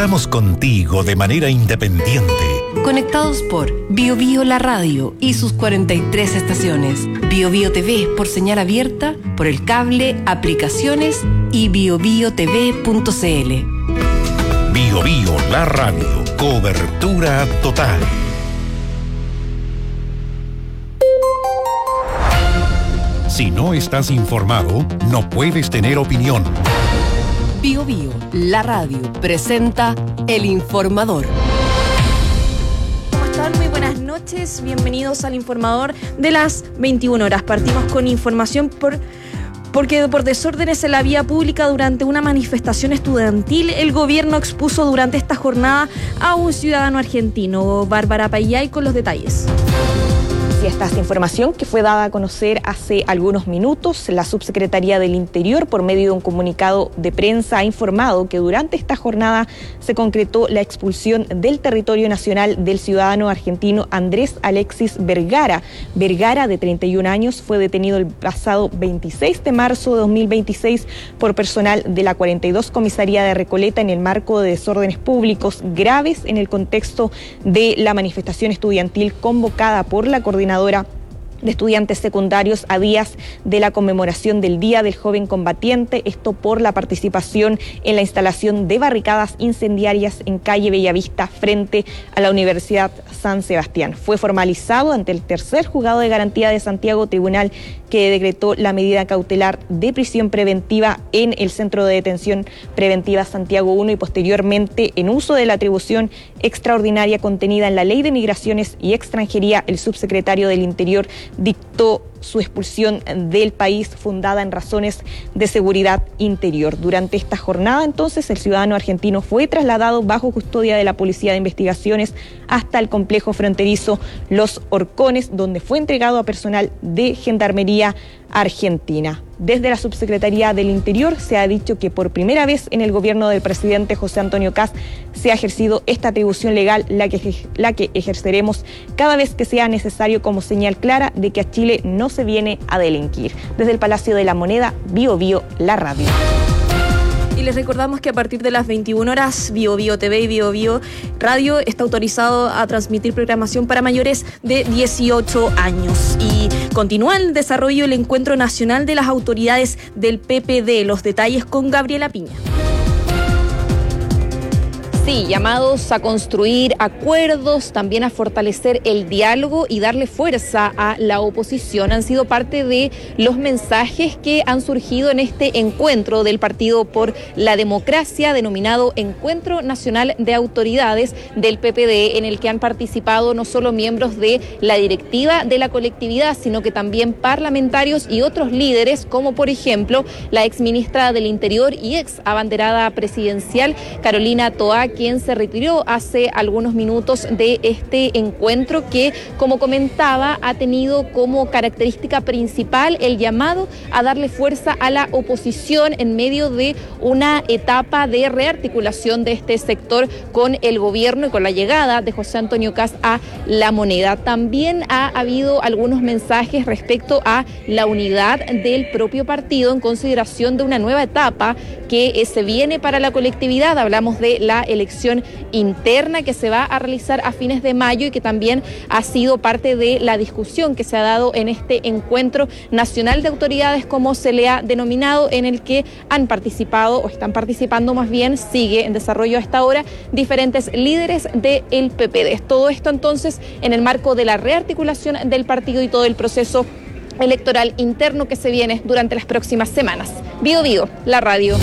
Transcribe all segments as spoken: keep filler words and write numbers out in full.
Estamos contigo de manera independiente. Conectados por Bio Bio La Radio y sus cuarenta y tres estaciones. Bio Bio T V por señal abierta, por el cable, aplicaciones y bio bio t v punto c l. Bio Bio La Radio. Cobertura total. Si no estás informado, no puedes tener opinión. Bio Bio La Radio presenta El Informador. ¿Cómo están? Muy buenas noches. Bienvenidos al Informador de las veintiuna horas. Partimos con información por... Porque por desórdenes en la vía pública durante una manifestación estudiantil, el gobierno expuso durante esta jornada a un ciudadano argentino. Bárbara Payay con los detalles. Esta es información que fue dada a conocer hace algunos minutos. La Subsecretaría del Interior, por medio de un comunicado de prensa, ha informado que durante esta jornada se concretó la expulsión del territorio nacional del ciudadano argentino Andrés Alexis Vergara. Vergara, de treinta y un años, fue detenido el pasado veintiséis de marzo de dos mil veintiséis por personal de la cuarenta y dos Comisaría de Recoleta en el marco de desórdenes públicos graves en el contexto de la manifestación estudiantil convocada por la Coordinadora de Estudiantes Secundarios a días de la conmemoración del Día del Joven Combatiente, esto por la participación en la instalación de barricadas incendiarias en calle Bellavista frente a la Universidad San Sebastián. Fue formalizado ante el tercer juzgado de garantía de Santiago, tribunal que decretó la medida cautelar de prisión preventiva en el Centro de Detención Preventiva Santiago uno y posteriormente, en uso de la atribución extraordinaria contenida en la Ley de Migraciones y Extranjería, el subsecretario del Interior dictó su expulsión del país fundada en razones de seguridad interior. Durante esta jornada, entonces, el ciudadano argentino fue trasladado bajo custodia de la Policía de Investigaciones hasta el complejo fronterizo Los Horcones, donde fue entregado a personal de Gendarmería Argentina. Desde la Subsecretaría del Interior se ha dicho que por primera vez en el gobierno del presidente José Antonio Kast se ha ejercido esta atribución legal, la que, la que ejerceremos cada vez que sea necesario, como señal clara de que a Chile no se viene a delinquir. Desde el Palacio de la Moneda, Bio Bio La Radio. Y les recordamos que a partir de las veintiuna horas, Bio Bio T V y Bio Bio Radio está autorizado a transmitir programación para mayores de dieciocho años. Y continúa el desarrollo del Encuentro Nacional de las Autoridades del P P D. Los detalles con Gabriela Piña. Sí, llamados a construir acuerdos, también a fortalecer el diálogo y darle fuerza a la oposición han sido parte de los mensajes que han surgido en este encuentro del Partido por la Democracia, denominado Encuentro Nacional de Autoridades del P P D, en el que han participado no solo miembros de la directiva de la colectividad, sino que también parlamentarios y otros líderes, como por ejemplo la exministra del Interior y ex abanderada presidencial, Carolina Toá, quien se retiró hace algunos minutos de este encuentro que, como comentaba, ha tenido como característica principal el llamado a darle fuerza a la oposición en medio de una etapa de rearticulación de este sector con el gobierno y con la llegada de José Antonio Kast a La Moneda. También ha habido algunos mensajes respecto a la unidad del propio partido en consideración de una nueva etapa que se viene para la colectividad. Hablamos de la elección interna que se va a realizar a fines de mayo y que también ha sido parte de la discusión que se ha dado en este Encuentro Nacional de Autoridades, como se le ha denominado, en el que han participado o están participando más bien, sigue en desarrollo a esta hora, diferentes líderes del P P D. Todo esto entonces en el marco de la rearticulación del partido y todo el proceso electoral interno que se viene durante las próximas semanas. Bio Bio, la radio.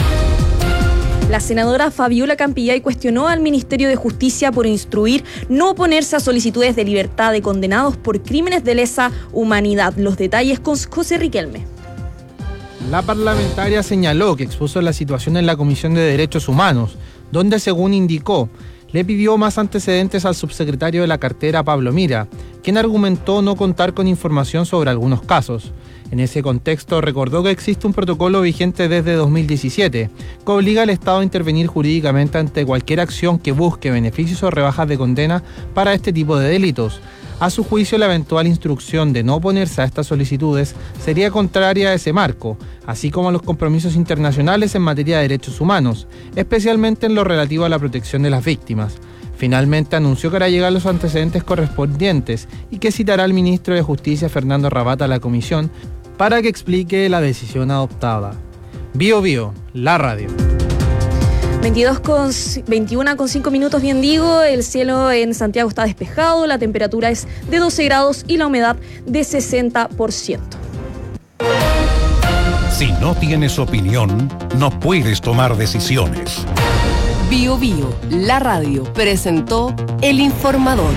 La senadora Fabiola Campillay cuestionó al Ministerio de Justicia por instruir no oponerse a solicitudes de libertad de condenados por crímenes de lesa humanidad. Los detalles con José Riquelme. La parlamentaria señaló que expuso la situación en la Comisión de Derechos Humanos, donde, según indicó, le pidió más antecedentes al subsecretario de la cartera, Pablo Mira, quien argumentó no contar con información sobre algunos casos. En ese contexto, recordó que existe un protocolo vigente desde dos mil diecisiete que obliga al Estado a intervenir jurídicamente ante cualquier acción que busque beneficios o rebajas de condena para este tipo de delitos. A su juicio, la eventual instrucción de no oponerse a estas solicitudes sería contraria a ese marco, así como a los compromisos internacionales en materia de derechos humanos, especialmente en lo relativo a la protección de las víctimas. Finalmente anunció que hará llegar los antecedentes correspondientes y que citará al ministro de Justicia, Fernando Rabata, a la comisión para que explique la decisión adoptada. Bio Bio, la radio. veintidós con veintiuno con cinco minutos, bien digo, el cielo en Santiago está despejado, la temperatura es de doce grados y la humedad de sesenta por ciento. Si no tienes opinión, no puedes tomar decisiones. Bio Bio, la radio, presentó El Informador.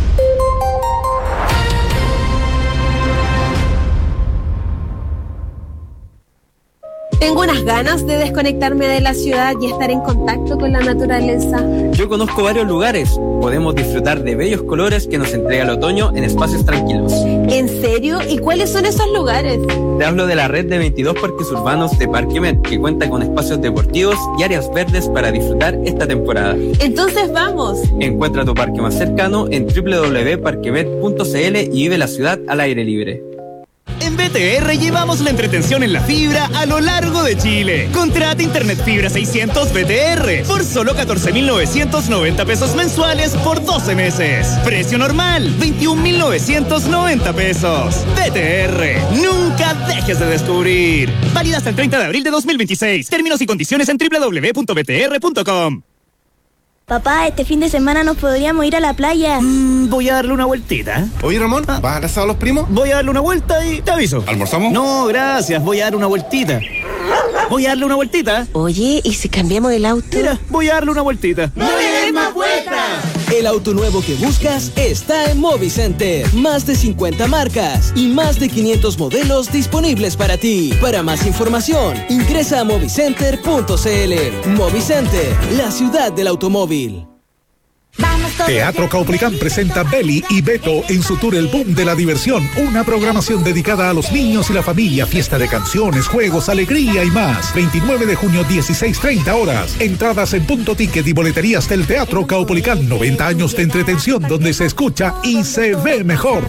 Tengo unas ganas de desconectarme de la ciudad y estar en contacto con la naturaleza. Yo conozco varios lugares. Podemos disfrutar de bellos colores que nos entrega el otoño en espacios tranquilos. ¿En serio? ¿Y cuáles son esos lugares? Te hablo de la red de veintidós parques urbanos de Parquemet, que cuenta con espacios deportivos y áreas verdes para disfrutar esta temporada. Entonces vamos. Encuentra tu parque más cercano en doble u doble u doble u punto parquemet punto c l y vive la ciudad al aire libre. En B T R llevamos la entretención en la fibra a lo largo de Chile. Contrata Internet Fibra seiscientos B T R por solo catorce mil novecientos noventa pesos mensuales por doce meses. Precio normal, veintiún mil novecientos noventa pesos. B T R, nunca dejes de descubrir. Válida hasta el treinta de abril de dos mil veintiséis. Términos y condiciones en doble u doble u doble u punto b t r punto com. Papá, este fin de semana nos podríamos ir a la playa. Mm, voy a darle una vueltita. Oye, Ramón, ¿vas al asado a los primos? Voy a darle una vuelta y te aviso. ¿Almorzamos? No, gracias, voy a dar una vueltita. Voy a darle una vueltita. Oye, ¿y si cambiamos el auto? Mira, voy a darle una vueltita. ¡No le des más vueltas! El auto nuevo que buscas está en Movicenter. Más de cincuenta marcas y más de quinientos modelos disponibles para ti. Para más información, ingresa a movicenter punto c l. Movicenter, la ciudad del automóvil. Teatro Caupolicán presenta Beli y Beto en su tour El Boom de la Diversión, una programación dedicada a los niños y la familia, fiesta de canciones, juegos, alegría y más. veintinueve de junio, dieciséis treinta horas. Entradas en Punto Ticket y boleterías del Teatro Caupolicán. noventa años de entretención donde se escucha y se ve mejor.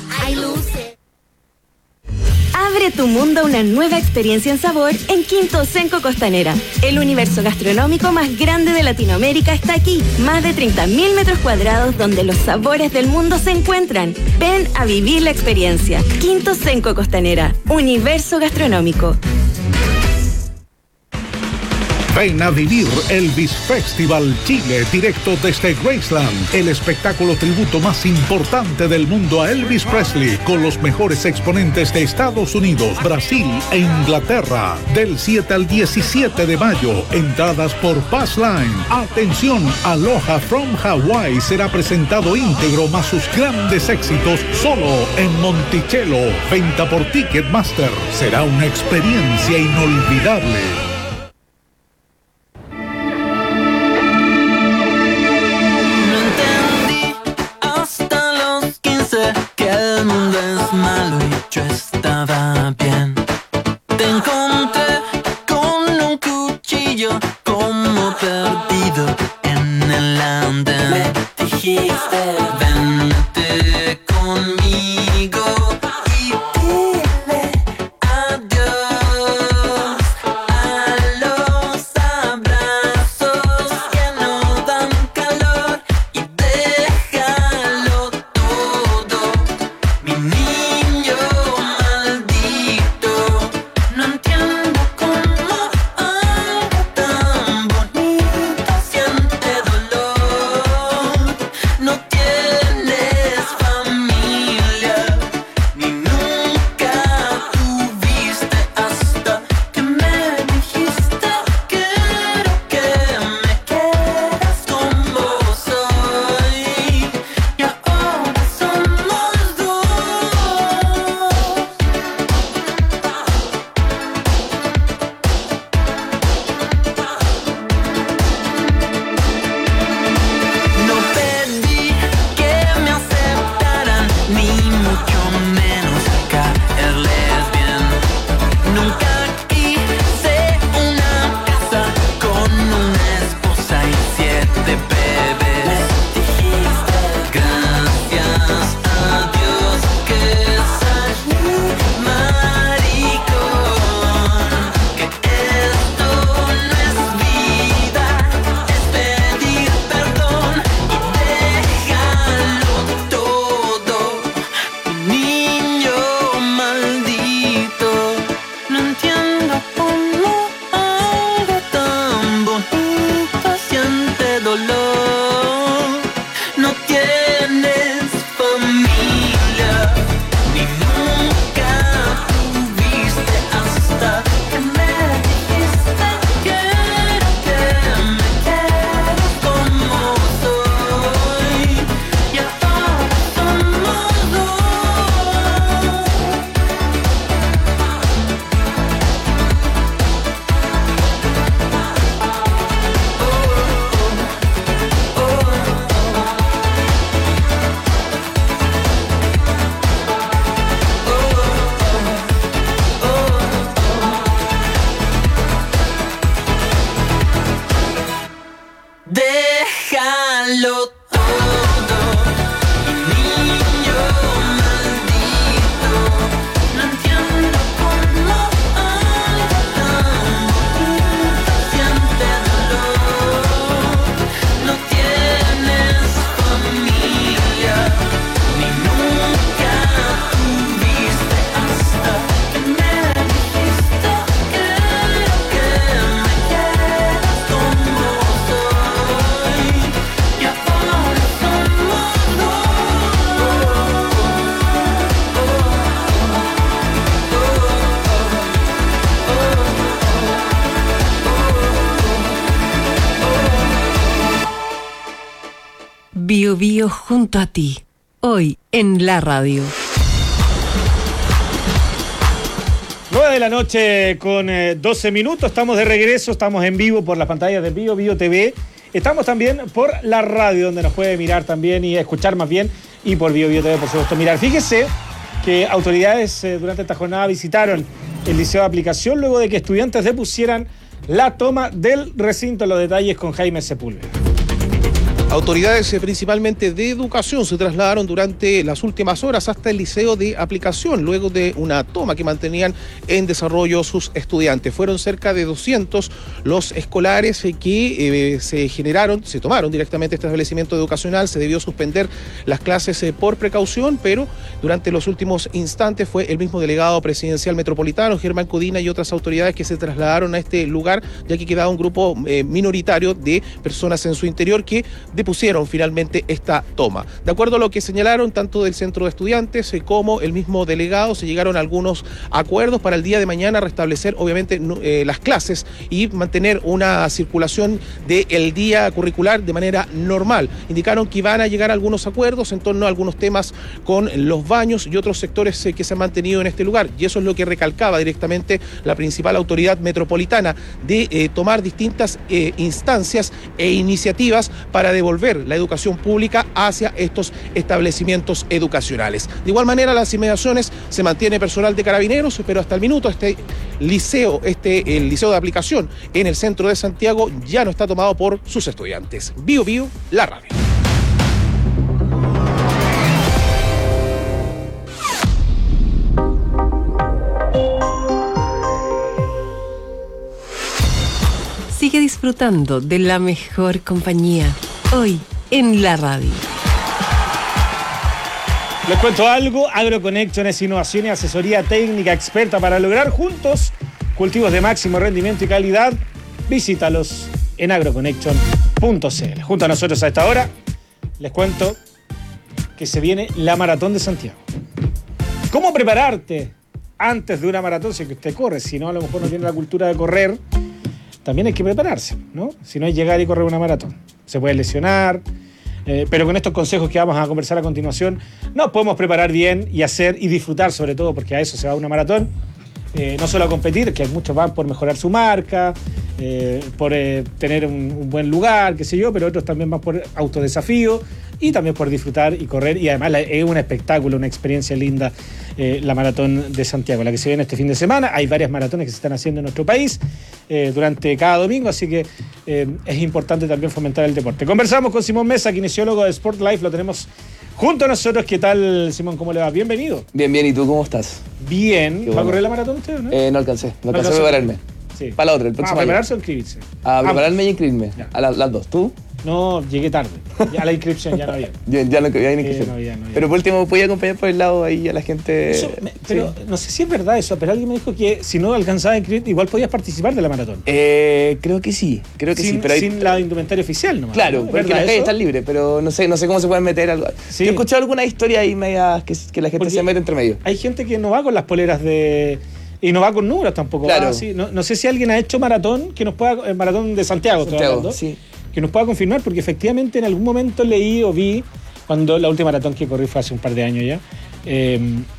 Abre tu mundo a una nueva experiencia en sabor en Quinto Senco Costanera. El universo gastronómico más grande de Latinoamérica está aquí. Más de treinta mil metros cuadrados donde los sabores del mundo se encuentran. Ven a vivir la experiencia. Quinto Senco Costanera. Universo gastronómico. Ven a vivir Elvis Festival Chile, directo desde Graceland, el espectáculo tributo más importante del mundo a Elvis Presley, con los mejores exponentes de Estados Unidos, Brasil e Inglaterra, del siete al diecisiete de mayo. Entradas por Passline. Atención, Aloha from Hawaii será presentado íntegro más sus grandes éxitos solo en Monticello. Venta por Ticketmaster. Será una experiencia inolvidable. Que el mundo es malo y yo estaba bien. Te encontré con un cuchillo como perdido en el andén. Me dijiste vente conmigo y dile adiós a los abrazos que no dan calor y déjalo todo, mi niño maldito. Bio Bio junto a ti. Hoy en la radio. nueve de la noche con eh, doce minutos. Estamos de regreso, estamos en vivo por las pantallas de Bio Bio T V. Estamos también por la radio, donde nos puede mirar también y escuchar más bien. Y por Bio Bio T V, por supuesto, mirar. Fíjese que autoridades eh, durante esta jornada visitaron el Liceo de Aplicación luego de que estudiantes depusieran la toma del recinto. Los detalles con Jaime Sepúlveda. Autoridades eh, principalmente de educación se trasladaron durante las últimas horas hasta el Liceo de Aplicación luego de una toma que mantenían en desarrollo sus estudiantes. Fueron cerca de doscientos los escolares eh, que eh, se generaron, se tomaron directamente este establecimiento educacional. Se debió suspender las clases eh, por precaución, pero durante los últimos instantes fue el mismo delegado presidencial metropolitano, Germán Codina, y otras autoridades que se trasladaron a este lugar, ya que quedaba un grupo eh, minoritario de personas en su interior que depusieron finalmente esta toma. De acuerdo a lo que señalaron tanto del centro de estudiantes eh, como el mismo delegado, se llegaron a algunos acuerdos para el día de mañana restablecer obviamente eh, las clases y mantener una circulación del día curricular de manera normal. Indicaron que iban a llegar a algunos acuerdos en torno a algunos temas con los baños y otros sectores eh, que se han mantenido en este lugar, y eso es lo que recalcaba directamente la principal autoridad metropolitana, de eh, tomar distintas eh, instancias e iniciativas para devolver la educación pública hacia estos establecimientos educacionales. De igual manera, las inmediaciones se mantiene personal de Carabineros, pero hasta el minuto este liceo, este el liceo de aplicación en el centro de Santiago ya no está tomado por sus estudiantes. Bio Bio, la radio. Sigue disfrutando de la mejor compañía. Hoy en la radio. Les cuento algo. AgroConnection es innovación y asesoría técnica experta para lograr juntos cultivos de máximo rendimiento y calidad. Visítalos en agroconnection punto c l. Junto a nosotros a esta hora les cuento que se viene la Maratón de Santiago. ¿Cómo prepararte antes de una maratón? Si que usted corre, si no, a lo mejor no tiene la cultura de correr, también hay que prepararse, ¿no? Si no es llegar y correr una maratón. Se puede lesionar, eh, pero con estos consejos que vamos a conversar a continuación, nos podemos preparar bien y hacer y disfrutar, sobre todo, porque a eso se va una maratón. Eh, no solo a competir, que muchos van por mejorar su marca, eh, por eh, tener un, un buen lugar, qué sé yo, pero otros también van por autodesafío y también por disfrutar y correr. Y además la, es un espectáculo, una experiencia linda, eh, la Maratón de Santiago, la que se viene este fin de semana. Hay varias maratones que se están haciendo en nuestro país eh, durante cada domingo, así que eh, es importante también fomentar el deporte. Conversamos con Simón Mesa, kinesiólogo de Sport Life, lo tenemos junto a nosotros. ¿Qué tal, Simón? ¿Cómo le va? Bienvenido. Bien, bien. ¿Y tú cómo estás? Bien. Qué ¿Va bueno. a correr la maratón usted o no? Eh, no alcancé. No, No alcancé a alcanzó. prepararme. Sí. Para la otra, el próximo ¿A año. prepararse o inscribirse? A Ambos. prepararme y inscribirme. Ya. A la- las dos. ¿Tú? No, llegué tarde. Ya la inscripción ya no había. Yo ya no había Eh, inscripción. no había, no había. Pero por último, ¿podía acompañar por el lado ahí a la gente? Eso, me- pero Sí. no sé si es verdad eso, pero alguien me dijo que si no alcanzabas a inscribir, igual podías participar de la maratón. Eh, creo que sí. Creo que sin, sí. Pero hay- sin la indumentaria oficial nomás. Claro, ¿no? ¿Es porque verdad las calles eso? están libres, pero no sé, no sé cómo se pueden meter algo. Sí. Yo he escuchado alguna historia ahí media que, que la gente Porque se mete entre medio. Hay gente que no va con las poleras de... Y no va con números tampoco. Claro. va así. No, no sé si alguien ha hecho maratón, que nos pueda... El maratón de Santiago, estoy Santiago, hablando, sí. que nos pueda confirmar, porque efectivamente en algún momento leí o vi, cuando la última maratón que corrí fue hace un par de años ya, eh,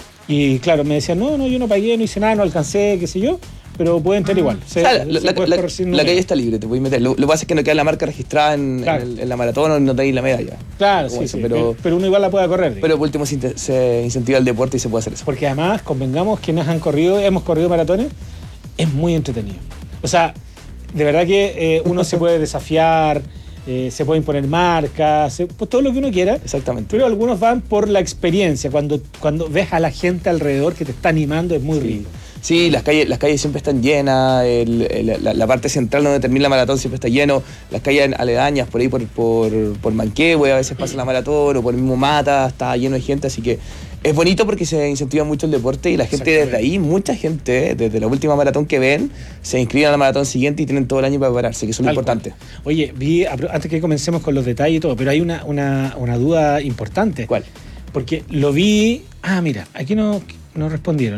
y claro, me decían, no, no, yo no pagué, no hice nada, no alcancé, qué sé yo, pero puede entrar igual. Se- O sea, se la, la- puede la- correr sin la número. calle está libre, te puedes meter. Lo, lo que pasa es que no queda la marca registrada en, Claro. en el- en la maratón o no tenéis la medalla. Claro, Como sí, eso, sí, pero, pero, pero uno igual la puede correr. digamos. pero por último se, inte- se incentiva el deporte y se puede hacer eso. Porque además, convengamos, quienes han corrido, hemos corrido maratones, es muy entretenido. O sea, de verdad que eh, uno se puede desafiar, eh, se puede imponer marcas, se- pues todo lo que uno quiera. Exactamente. Pero algunos van por la experiencia. Cuando, cuando ves a la gente alrededor que te está animando, es muy rico. Sí, las calles, las calles siempre están llenas, el- el- la, la parte central donde termina la maratón siempre está lleno, las calles aledañas, por ahí por, por, por Manquehue, a veces pasa la maratón, o por el mismo Mata, está lleno de gente, así que es bonito porque se incentiva mucho el deporte y la gente desde ahí, mucha gente, eh, desde la última maratón que ven, se inscriben a la maratón siguiente y tienen todo el año para prepararse, que eso es lo Tal importante. Oye, vi, apro- antes que comencemos con los detalles y todo, pero hay una, una, una duda importante. ¿Cuál? Porque lo vi... Ah, mira, aquí no, no respondieron.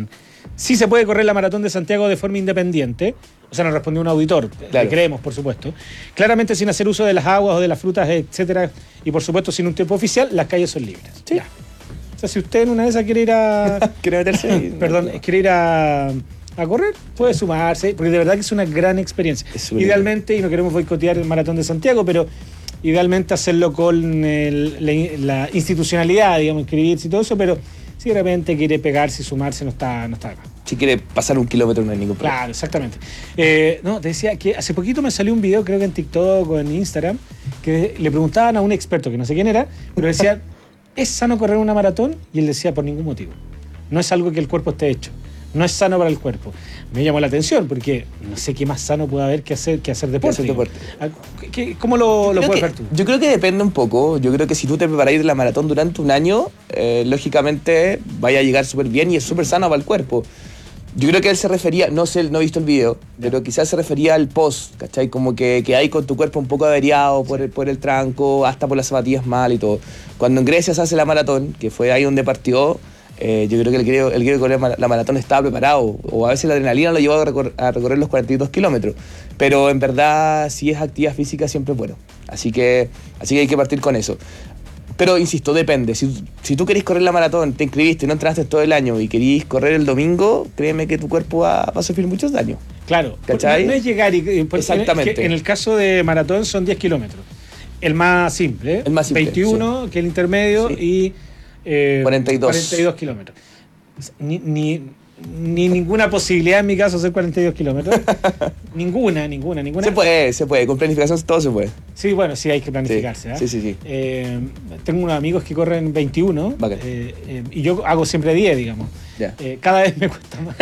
Sí se puede correr la Maratón de Santiago de forma independiente. O sea, nos respondió un auditor, Claro. le creemos, por supuesto. Claramente sin hacer uso de las aguas o de las frutas, etcétera. Y por supuesto sin un tiempo oficial, las calles son libres. Sí. Ya. O sea, si usted en una de esas quiere ir a... Quiere meterse ahí. Perdón, quiere ir a, a correr, puede sumarse, porque de verdad que es una gran experiencia. Es súper Idealmente, y no queremos boicotear el Maratón de Santiago, pero idealmente hacerlo con el- la, la institucionalidad, digamos, inscribirse y todo eso, pero si de repente quiere pegarse y sumarse, no está, no está acá. Si quiere pasar un kilómetro no hay ningún problema. Claro, exactamente. Eh, no, te decía que hace poquito me salió un video, creo que en TikTok o en Instagram, que le preguntaban a un experto, que no sé quién era, pero decía, ¿es sano correr una maratón? Y él decía, por ningún motivo. No es algo que el cuerpo esté hecho. No es sano para el cuerpo. Me llamó la atención, porque no sé qué más sano puede haber que hacer, que hacer deporte. hacer deporte. Ah, ¿qué- ¿Cómo lo, lo Creo puedes que- ver tú? Yo creo que depende un poco. Yo creo que si tú te preparas de la maratón durante un año, eh, lógicamente vaya a llegar súper bien y es súper sano para el cuerpo. Yo creo que él se refería, no sé, no he visto el video, pero quizás se refería al post, ¿cachai? Como que, que hay con tu cuerpo un poco averiado por el, por el tranco, hasta por las zapatillas mal y todo. Cuando en Grecia se hace la maratón, que fue ahí donde partió, eh, yo creo que el griego, el griego que corrió la maratón estaba preparado, o a veces la adrenalina lo llevó a, recor- a recorrer los cuarenta y dos kilómetros. Pero en verdad, si es actividad física, siempre es bueno. Así que, así que hay que partir con eso. Pero insisto, depende. Si, si tú querés correr la maratón, te inscribiste, no entrenaste todo el año y querís correr el domingo, créeme que tu cuerpo va, va a sufrir muchos daños. Claro, ¿Cachai? no, no es llegar y... y- porque Exactamente. En, en el caso de maratón son diez kilómetros. El más simple, ¿eh? El más simple, veintiuno, que es el intermedio, y... eh, cuarenta y dos. cuarenta y dos kilómetros. Ni, ni, ni ninguna posibilidad en mi caso hacer cuarenta y dos kilómetros. ninguna, ninguna, ninguna. Se puede, se puede. Con planificación todo se puede. Sí, bueno, sí hay que planificarse. ¿eh? Sí, sí, sí. Eh, tengo unos amigos que corren veintiuno eh, eh, y yo hago siempre diez, digamos. Ya. Eh, cada vez me cuesta más.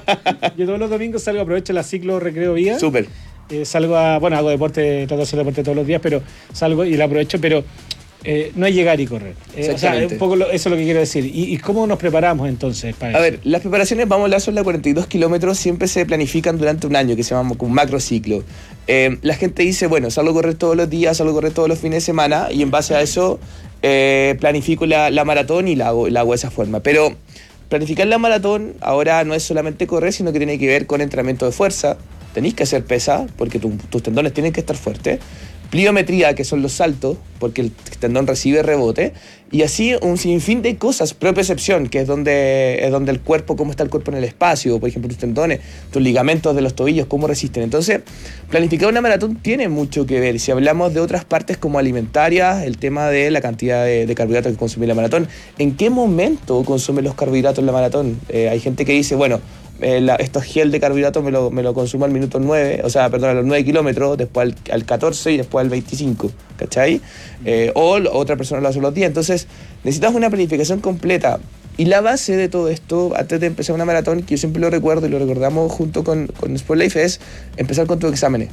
Yo todos los domingos salgo, aprovecho la ciclo recreo vía. Súper. Eh, salgo a, bueno, hago deporte, trato de hacer deporte todos los días, pero salgo y la aprovecho, pero eh, no es llegar y correr. Eh, o sea, Exactamente. un poco lo- eso es lo que quiero decir. ¿Y, y cómo nos preparamos entonces para A eso? ver, las preparaciones, vamos a hablar sobre la cuarenta y dos kilómetros, siempre se planifican durante un año, que se llama un macrociclo. Eh, la gente dice, bueno, salgo a correr todos los días, salgo a correr todos los fines de semana, y en base a eso eh, planifico la, la maratón y la hago, la hago de esa forma. Pero planificar la maratón ahora no es solamente correr, sino que tiene que ver con entrenamiento de fuerza. Tenéis que hacer pesa, porque tu- tus tendones tienen que estar fuertes. Pliometría, que son los saltos, porque el tendón recibe rebote. Y así un sinfín de cosas. Propiocepción, que es donde, es donde el cuerpo, cómo está el cuerpo en el espacio. Por ejemplo, tus tendones, tus ligamentos de los tobillos, cómo resisten. Entonces, planificar una maratón tiene mucho que ver. Si hablamos de otras partes como alimentarias, el tema de la cantidad de, de carbohidratos que consume la maratón. ¿En qué momento consume los carbohidratos en la maratón? Eh, hay gente que dice, bueno, eh, la- estos gel de carbohidratos me lo, me lo consumo al minuto nueve, o sea, perdón, a los nueve kilómetros, después al, al catorce y después al veinticinco, ¿cachai? Eh, o l- otra persona lo hace los días. Entonces, necesitas una planificación completa. Y la base de todo esto, antes de empezar una maratón, que yo siempre lo recuerdo y lo recordamos junto con, con Sport Life, es empezar con tus exámenes.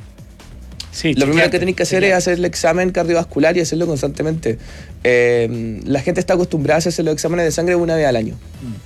Sí, Lo primero chequearte, que tenéis que hacer chequearte. es hacer el examen cardiovascular y hacerlo constantemente. Eh, la gente está acostumbrada a hacerse los exámenes de sangre una vez al año.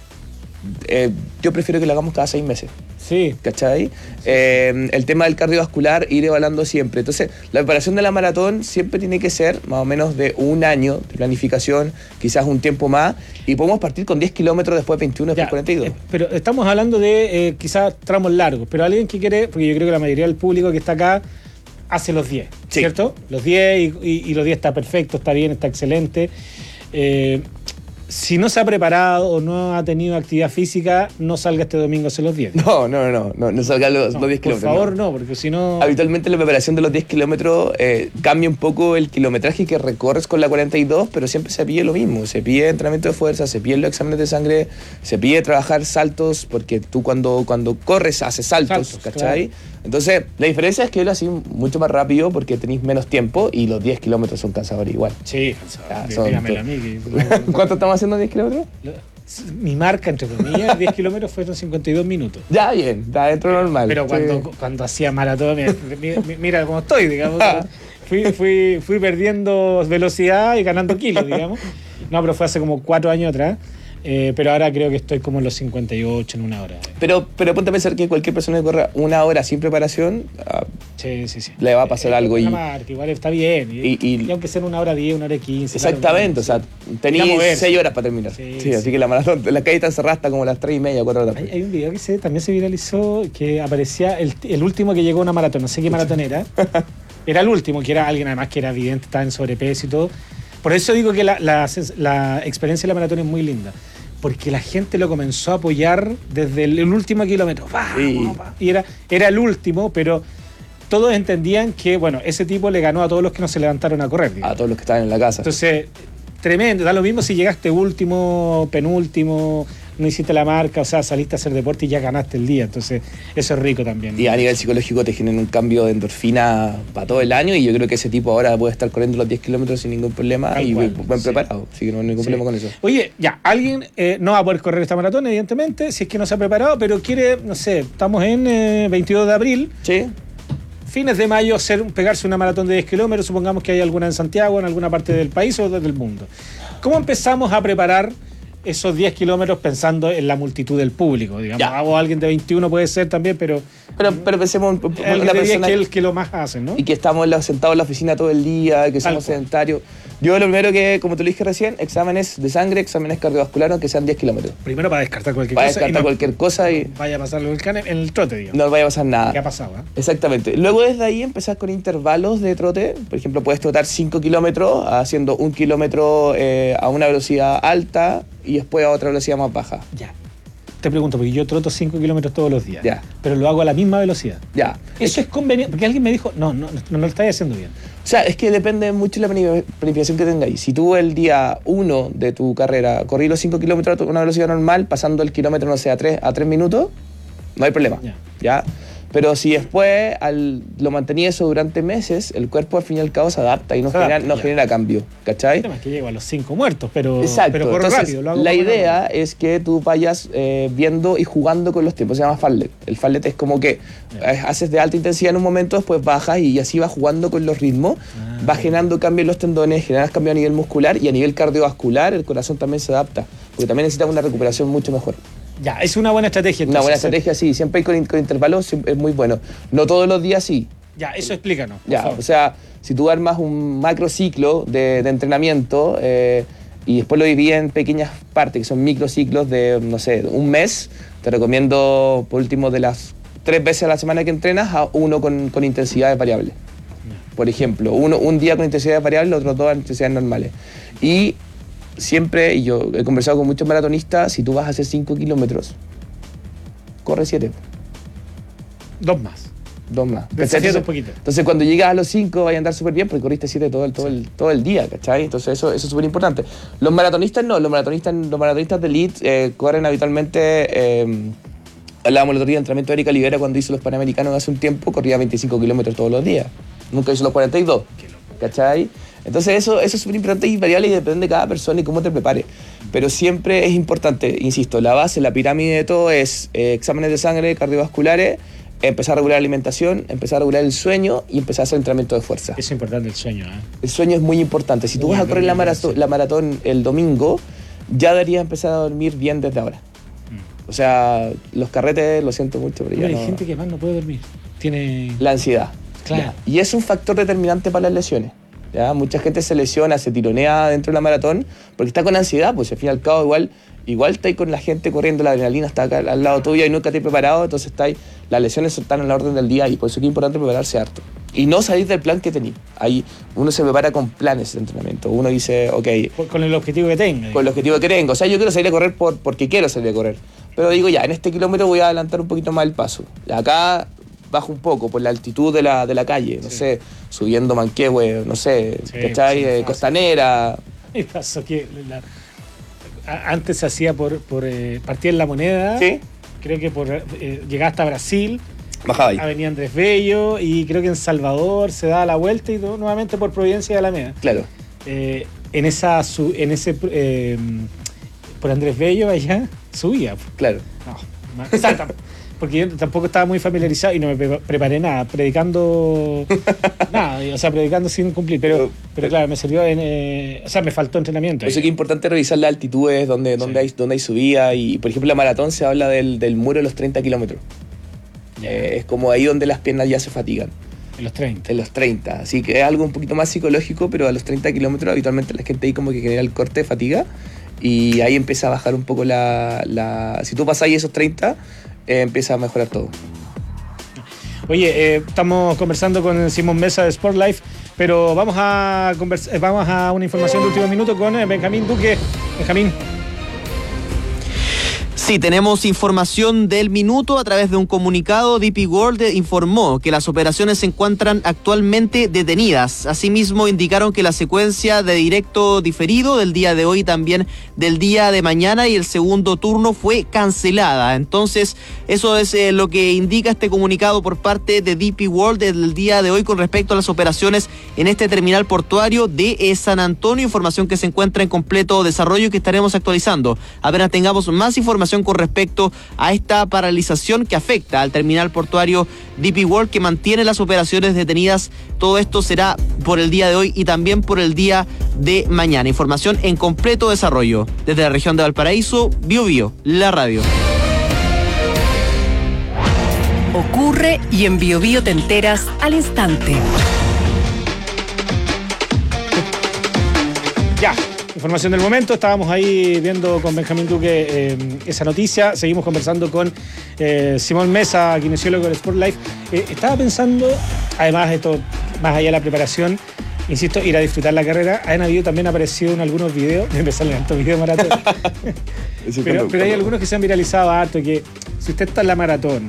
Eh, yo prefiero que lo hagamos cada seis meses. Sí. ¿Cachai? Eh, el tema del cardiovascular, ir evaluando siempre. Entonces, la preparación de la maratón siempre tiene que ser más o menos de un año de planificación, quizás un tiempo más, y podemos partir con diez kilómetros, después veintiuno, después cuarenta y dos. Pero estamos hablando de eh, quizás tramos largos, pero alguien que quiere, porque yo creo que la mayoría del público que está acá hace los diez, ¿cierto? Los diez y, y- y los diez está perfecto, está bien, está excelente. Eh, si no se ha preparado o no ha tenido actividad física, no salga este domingo a hacer los diez. No, no, no, no, no salgan los, No, los diez por kilómetros. favor, no, porque si no... Habitualmente la preparación de los diez kilómetros eh, cambia un poco el kilometraje que recorres con la cuarenta y dos, pero siempre se pide lo mismo. Se pide entrenamiento de fuerza, se pide los exámenes de sangre, se pide trabajar saltos, porque tú cuando, cuando corres haces saltos, Saltos, ¿cachai? claro. Entonces, la diferencia es que yo lo hacía mucho más rápido porque tenéis menos tiempo y los diez kilómetros son cansadores igual. Sí, cansado. Ah, Dí- son dígamelo to- a mí. que- ¿Cuánto estamos haciendo diez kilómetros? Mi marca, entre comillas, diez kilómetros fueron cincuenta y dos minutos. Ya, bien, está dentro de lo normal. Pero cuando, Sí. cuando hacía maratón, mira, mira, mira cómo estoy, digamos. Fui, fui, fui perdiendo velocidad y ganando kilos, digamos. No, pero fue hace como cuatro años atrás. Eh, pero ahora creo que estoy como en los cincuenta y ocho en una hora. Pero, pero ponte a pensar que cualquier persona que corra una hora sin preparación, ah, Sí, sí, sí. le va a pasar Eh, algo. una Y, marca, igual está bien. Y, y- y- y aunque sea en una hora diez, una hora quince. exactamente, o sea, Ya tenías moverse. seis horas para terminar. Sí, Sí, así sí. que la maratón, la calle está cerrada hasta como las tres y media, cuatro de la Hay, tarde. hay un video que se, también se viralizó que aparecía el, el último que llegó a una maratón, no sé qué maratón era. Era el último, que era alguien además que era evidente, estaba en sobrepeso y todo. Por eso digo que la, la, la experiencia de la maratón es muy linda. Porque la gente lo comenzó a apoyar desde el, el último kilómetro. ¡Vamos, Sí. vamos! Y era, era el último, pero todos entendían que, bueno, ese tipo le ganó a todos los que no se levantaron a correr. digamos. A todos los que estaban en la casa. Entonces, tremendo. Da lo mismo si llegaste último, penúltimo, no hiciste la marca, o sea, saliste a hacer deporte y ya ganaste el día. Entonces, eso es rico también. Y a nivel psicológico te genera un cambio de endorfina para todo el año y yo creo que ese tipo ahora puede estar corriendo los diez kilómetros sin ningún problema Tal y cual, buen sí. preparado, así que no hay ningún Sí. problema con eso. Oye, ya, alguien eh, no va a poder correr esta maratón, evidentemente, si es que no se ha preparado, pero quiere, no sé, estamos en eh, veintidós de abril. Sí. Fines de mayo, hacer, pegarse una maratón de diez kilómetros, supongamos que hay alguna en Santiago, en alguna parte del país o del mundo. ¿Cómo empezamos a preparar esos diez kilómetros pensando en la multitud del público? Digamos, Ya. o alguien de veintiuno puede ser también, pero Pero, pero pensemos en el una de diez persona que es el que lo más hacen, ¿no? y que estamos en la- sentados en la oficina todo el día, que somos cual. sedentarios. Yo lo primero que, como te lo dije recién, exámenes de sangre, exámenes cardiovasculares, aunque sean diez kilómetros. Primero para descartar cualquier Para cosa. y descartar no cualquier cosa y vaya a pasarlo el cane- en el trote, digamos. no vaya a pasar nada. ¿Qué ha pasado? eh? Exactamente. Luego desde ahí empezás con intervalos de trote. Por ejemplo, puedes trotar cinco kilómetros haciendo un kilómetro eh, a una velocidad alta y después a otra velocidad más baja. Ya. Te pregunto, porque yo troto cinco kilómetros todos los días. Ya. Pero lo hago a la misma velocidad. Ya. Eso es conveniente. Porque alguien me dijo, no, no, no, no lo estáis haciendo bien. O sea, es que depende mucho de la planifi- planificación que tengáis. Si tú el día uno de tu carrera corrí los cinco kilómetros a una velocidad normal, pasando el kilómetro, no sé, a tres a tres minutos, no hay problema. Ya. ¿Ya? Pero si después al, lo mantenías eso durante meses, el cuerpo al fin y al cabo se adapta y no, Se genera, adapta, no ya. genera cambio. ¿Cachai? El tema es que llego a los cinco muertos, pero, Exacto. pero corro Entonces, rápido. Lo hago la como idea es que tú vayas eh, viendo y jugando con los tiempos. Se llama fartlek. El fartlek es como que eh, haces de alta intensidad en un momento, después bajas y así vas jugando con los ritmos. Ah. Vas generando cambios en los tendones, generas cambios a nivel muscular y a nivel cardiovascular el corazón también se adapta. Porque también necesitas una recuperación mucho mejor. Ya, es una buena estrategia. Una buena entonces. estrategia, sí. Siempre hay con, con intervalos, siempre es muy bueno. No todos los días, sí. Ya, eso explícanos. por Ya, favor. o sea, si tú armas un macrociclo de, de entrenamiento eh, y después lo divides en pequeñas partes, que son microciclos de, no sé, un mes, te recomiendo, por último, de las tres veces a la semana que entrenas, a uno con, con intensidades variables. Por ejemplo, uno, un día con intensidades variables, otros dos con intensidades normales. Y siempre, y yo he conversado con muchos maratonistas, si tú vas a hacer cinco kilómetros, corre siete. Dos más. Dos más. ¿cachai? Desafiate Entonces, un poquito. entonces, cuando llegas a los cinco, vas a andar súper bien porque corriste siete todo el, todo el, todo el día, ¿cachai? Entonces, eso, eso es súper importante. Los maratonistas no, los maratonistas, los maratonistas de elite eh, corren habitualmente. Eh, hablábamos el otro día de entrenamiento de Erika Olivera cuando hizo los Panamericanos hace un tiempo, corría veinticinco kilómetros todos los días. Nunca hizo los cuarenta y dos, ¿cachai? Entonces, eso, eso es súper importante y variable y depende de cada persona y cómo te prepare. Pero siempre es importante, insisto, la base, la pirámide de todo es eh, exámenes de sangre cardiovasculares, empezar a regular la alimentación, empezar a regular el sueño y empezar a hacer entrenamiento de fuerza. Es importante el sueño, ¿eh? El sueño es muy importante. Si tú Uy, vas a correr la domingo, maratón, sí. la maratón el domingo, ya deberías empezar a dormir bien desde ahora. O sea, los carretes, lo siento mucho, pero ya Hombre, no. hay gente que más no puede dormir. Tiene. La ansiedad. Claro. Ya. Y es un factor determinante para las lesiones. ¿ya? Mucha gente se lesiona, se tironea dentro de la maratón porque está con ansiedad, pues al fin y al cabo igual, igual está ahí con la gente corriendo, la adrenalina está acá al lado tuyo y nunca te has preparado, entonces está ahí, las lesiones están en la orden del día y por eso es importante prepararse harto. Y no salir del plan que tenéis. Ahí uno se prepara con planes de entrenamiento. Uno dice, ok, Con- Con el objetivo que tenga. con el objetivo que tengo. O sea, yo quiero salir a correr por, porque quiero salir a correr. Pero digo, ya, en este kilómetro voy a adelantar un poquito más el paso. Acá bajo un poco por la altitud de la, de la calle, no sé, subiendo Manquehue, no sé, Sí, ¿cachai? sí, Eh, fácil. Costanera. Y pasó que la- a- antes se hacía por, por eh, partía en La Moneda. Sí. Creo que por eh, llegaba hasta Brasil. Bajaba ahí. Avenida Andrés Bello y creo que en Salvador se daba la vuelta y todo, nuevamente por Providencia de Alameda. Claro. Eh, en esa su- en ese eh, por Andrés Bello allá subía. Claro. No, ma- o sea, tam- porque yo tampoco estaba muy familiarizado y no me pre- preparé nada, predicando nada, o sea, predicando sin cumplir, pero, pero claro, me sirvió en, eh, o sea, me faltó entrenamiento. Por eso ahí. que es importante revisar las altitudes, donde, donde, hay, donde hay subida. Y, por ejemplo, la maratón se habla del, del muro de los treinta kilómetros. Eh, es como ahí donde las piernas ya se fatigan. En los treinta. En los treinta. Así que es algo un poquito más psicológico, pero a los treinta kilómetros habitualmente la gente ahí como que genera el corte de fatiga y ahí empieza a bajar un poco la... la si tú pasas ahí esos treinta, eh, empieza a mejorar todo. Oye, eh, estamos conversando con Simón Mesa de Sport Life, pero vamos a convers- eh, vamos a una información de último minuto con eh, Benjamín Duque. Benjamín. Sí, tenemos información del minuto a través de un comunicado. D P World informó que las operaciones se encuentran actualmente detenidas. Asimismo, indicaron que la secuencia de directo diferido del día de hoy y también del día de mañana y el segundo turno fue cancelada. Entonces, eso es eh, lo que indica este comunicado por parte de D P World del día de hoy con respecto a las operaciones en este terminal portuario de eh, San Antonio. Información que se encuentra en completo desarrollo y que estaremos actualizando. Apenas tengamos más información con respecto a esta paralización que afecta al terminal portuario D P World, que mantiene las operaciones detenidas. Todo esto será por el día de hoy y también por el día de mañana. Información en completo desarrollo. Desde la región de Valparaíso, Bio Bio, la radio. Ocurre y en Bio Bio te enteras al instante. Ya. Información del momento, estábamos ahí viendo con Benjamín Duque eh, esa noticia, seguimos conversando con eh, Simón Mesa, kinesiólogo del Sport Life. Eh, estaba pensando, además de esto, más allá de la preparación, insisto, ir a disfrutar la carrera. Han habido también aparecido en algunos videos, me salen estos videos de maratón, pero, pero hay algunos que se han viralizado harto, que si usted está en la maratón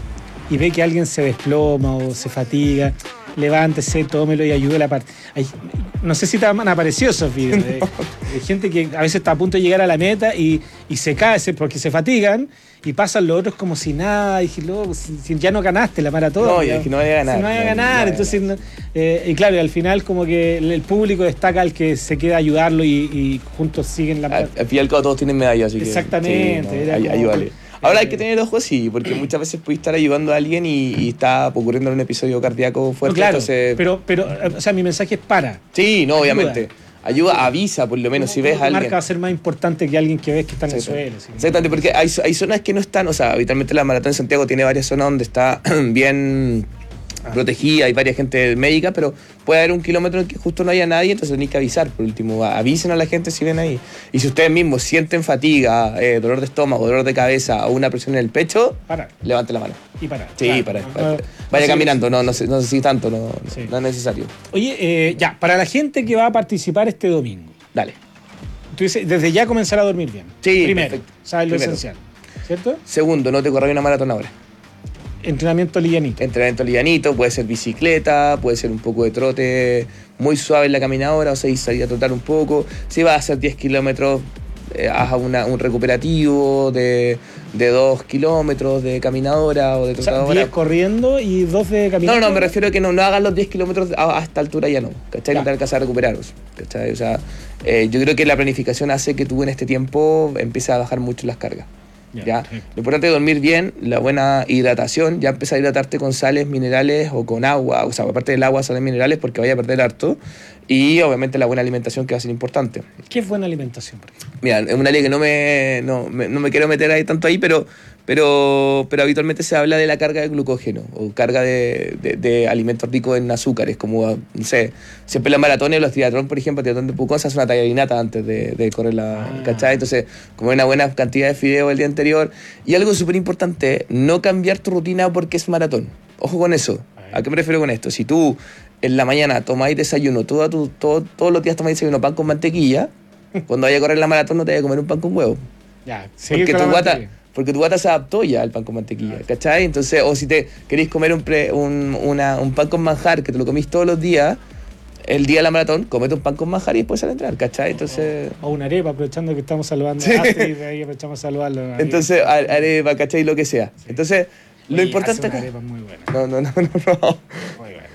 y ve que alguien se desploma o se fatiga, levántese, tómelo y ayude a la parte. Hay, no sé si te han aparecido esos videos de, de gente que a veces está a punto de llegar a la meta y, y se cae porque se fatigan y pasan los otros como si nada. Y dije, loco, si, si ya no ganaste la maratón. No, es que no vaya a ganar. Si no vaya a no, ganar. no entonces, ganar. No, eh, y claro, y al final como que el, el público destaca al que se queda a ayudarlo y, y juntos siguen la... Al, al fin y al cabo todos tienen medallas, así que... Exactamente. Sí, no, era ahí, como, ahí vale. Ahora hay que tener ojo, sí, porque muchas veces puedes estar ayudando a alguien y, y está ocurriendo un episodio cardíaco fuerte. No, claro, entonces... pero, pero, o sea, mi mensaje es para. Sí, no, Ayuda. obviamente. Ayuda, avisa por lo menos si ves a alguien. Marca va a ser más importante que alguien que ves que está en el Sí, suelo. ¿sí? Exactamente, porque hay, hay zonas que no están, o sea, habitualmente la Maratón de Santiago tiene varias zonas donde está bien ah. protegida, hay varias gente médica, pero puede haber un kilómetro en que justo no haya nadie, entonces tenéis que avisar. Por último, avisen a la gente si ven ahí. Y si ustedes mismos sienten fatiga, eh, dolor de estómago, dolor de cabeza o una presión en el pecho, para. Levante la mano. Y para. Sí, claro, para. no, para. no, Vaya no, caminando, sí, no, no sé, no sé si tanto, no, sí. no es necesario. Oye, eh, ya, para la gente que va a participar este domingo. Dale. Tú dices, desde ya comenzar a dormir bien. Sí, primero, perfecto. sabes lo Primero. esencial, ¿cierto? Segundo, no te corras una maratón ahora. Entrenamiento livianito. Entrenamiento livianito, puede ser bicicleta, puede ser un poco de trote muy suave en la caminadora, o sea, salir a trotar un poco. Si vas a hacer diez kilómetros, eh, haz una, un recuperativo de, de dos kilómetros de caminadora o de O sea, trotadora. diez corriendo y dos de No, caminando. no, me refiero a que no, no hagas los diez kilómetros a, a esta altura ya no, ¿cachai? Ya. No te alcanzas a recuperaros, ¿cachai? O sea, eh, yo creo que la planificación hace que tú en este tiempo empieces a bajar mucho las cargas. Ya, ¿Ya? perfecto. Lo importante es dormir bien, la buena hidratación, ya empezar a hidratarte con sales, minerales o con agua, o sea, aparte del agua, sales minerales porque vaya a perder harto, y obviamente la buena alimentación que va a ser importante. ¿Qué es buena alimentación? Por ejemplo? Mira, es una ley que no me, no, me, no me quiero meter ahí tanto ahí, pero, pero, pero habitualmente se habla de la carga de glucógeno o carga de, de, de alimentos ricos en azúcares, como, no sé, siempre los maratones, los triatlón, por ejemplo, triatlón de Pucón se hace una tallarinata antes de, de correr la, Ah. ¿cachai? Entonces, comer una buena cantidad de fideos el día anterior. Y algo súper importante, no cambiar tu rutina porque es maratón. Ojo con eso. ¿A qué me refiero con esto? Si tú en la mañana tomáis desayuno, todo tu, todo, todos los días tomáis desayuno pan con mantequilla, cuando vayas a correr la maratón no te vayas a comer un pan con huevo. Ya, seguir Porque con tu, la guata, mantequilla. porque tu guata se adaptó ya al pan con mantequilla, ¿cachai? Entonces, o si te queréis comer un, pre, un, una, un pan con manjar que te lo comís todos los días, el día de la maratón, comete un pan con manjar y después sal a entrar, ¿cachai? Entonces... O una arepa, aprovechando que estamos saludando Sí. a Astrid, de ahí aprovechamos a saludarlo. Entonces, arepa, ¿cachai? Lo que sea. Sí. Entonces, lo Oye, importante hace una acá... arepa muy buena. No, no, no, no, no. Muy buena.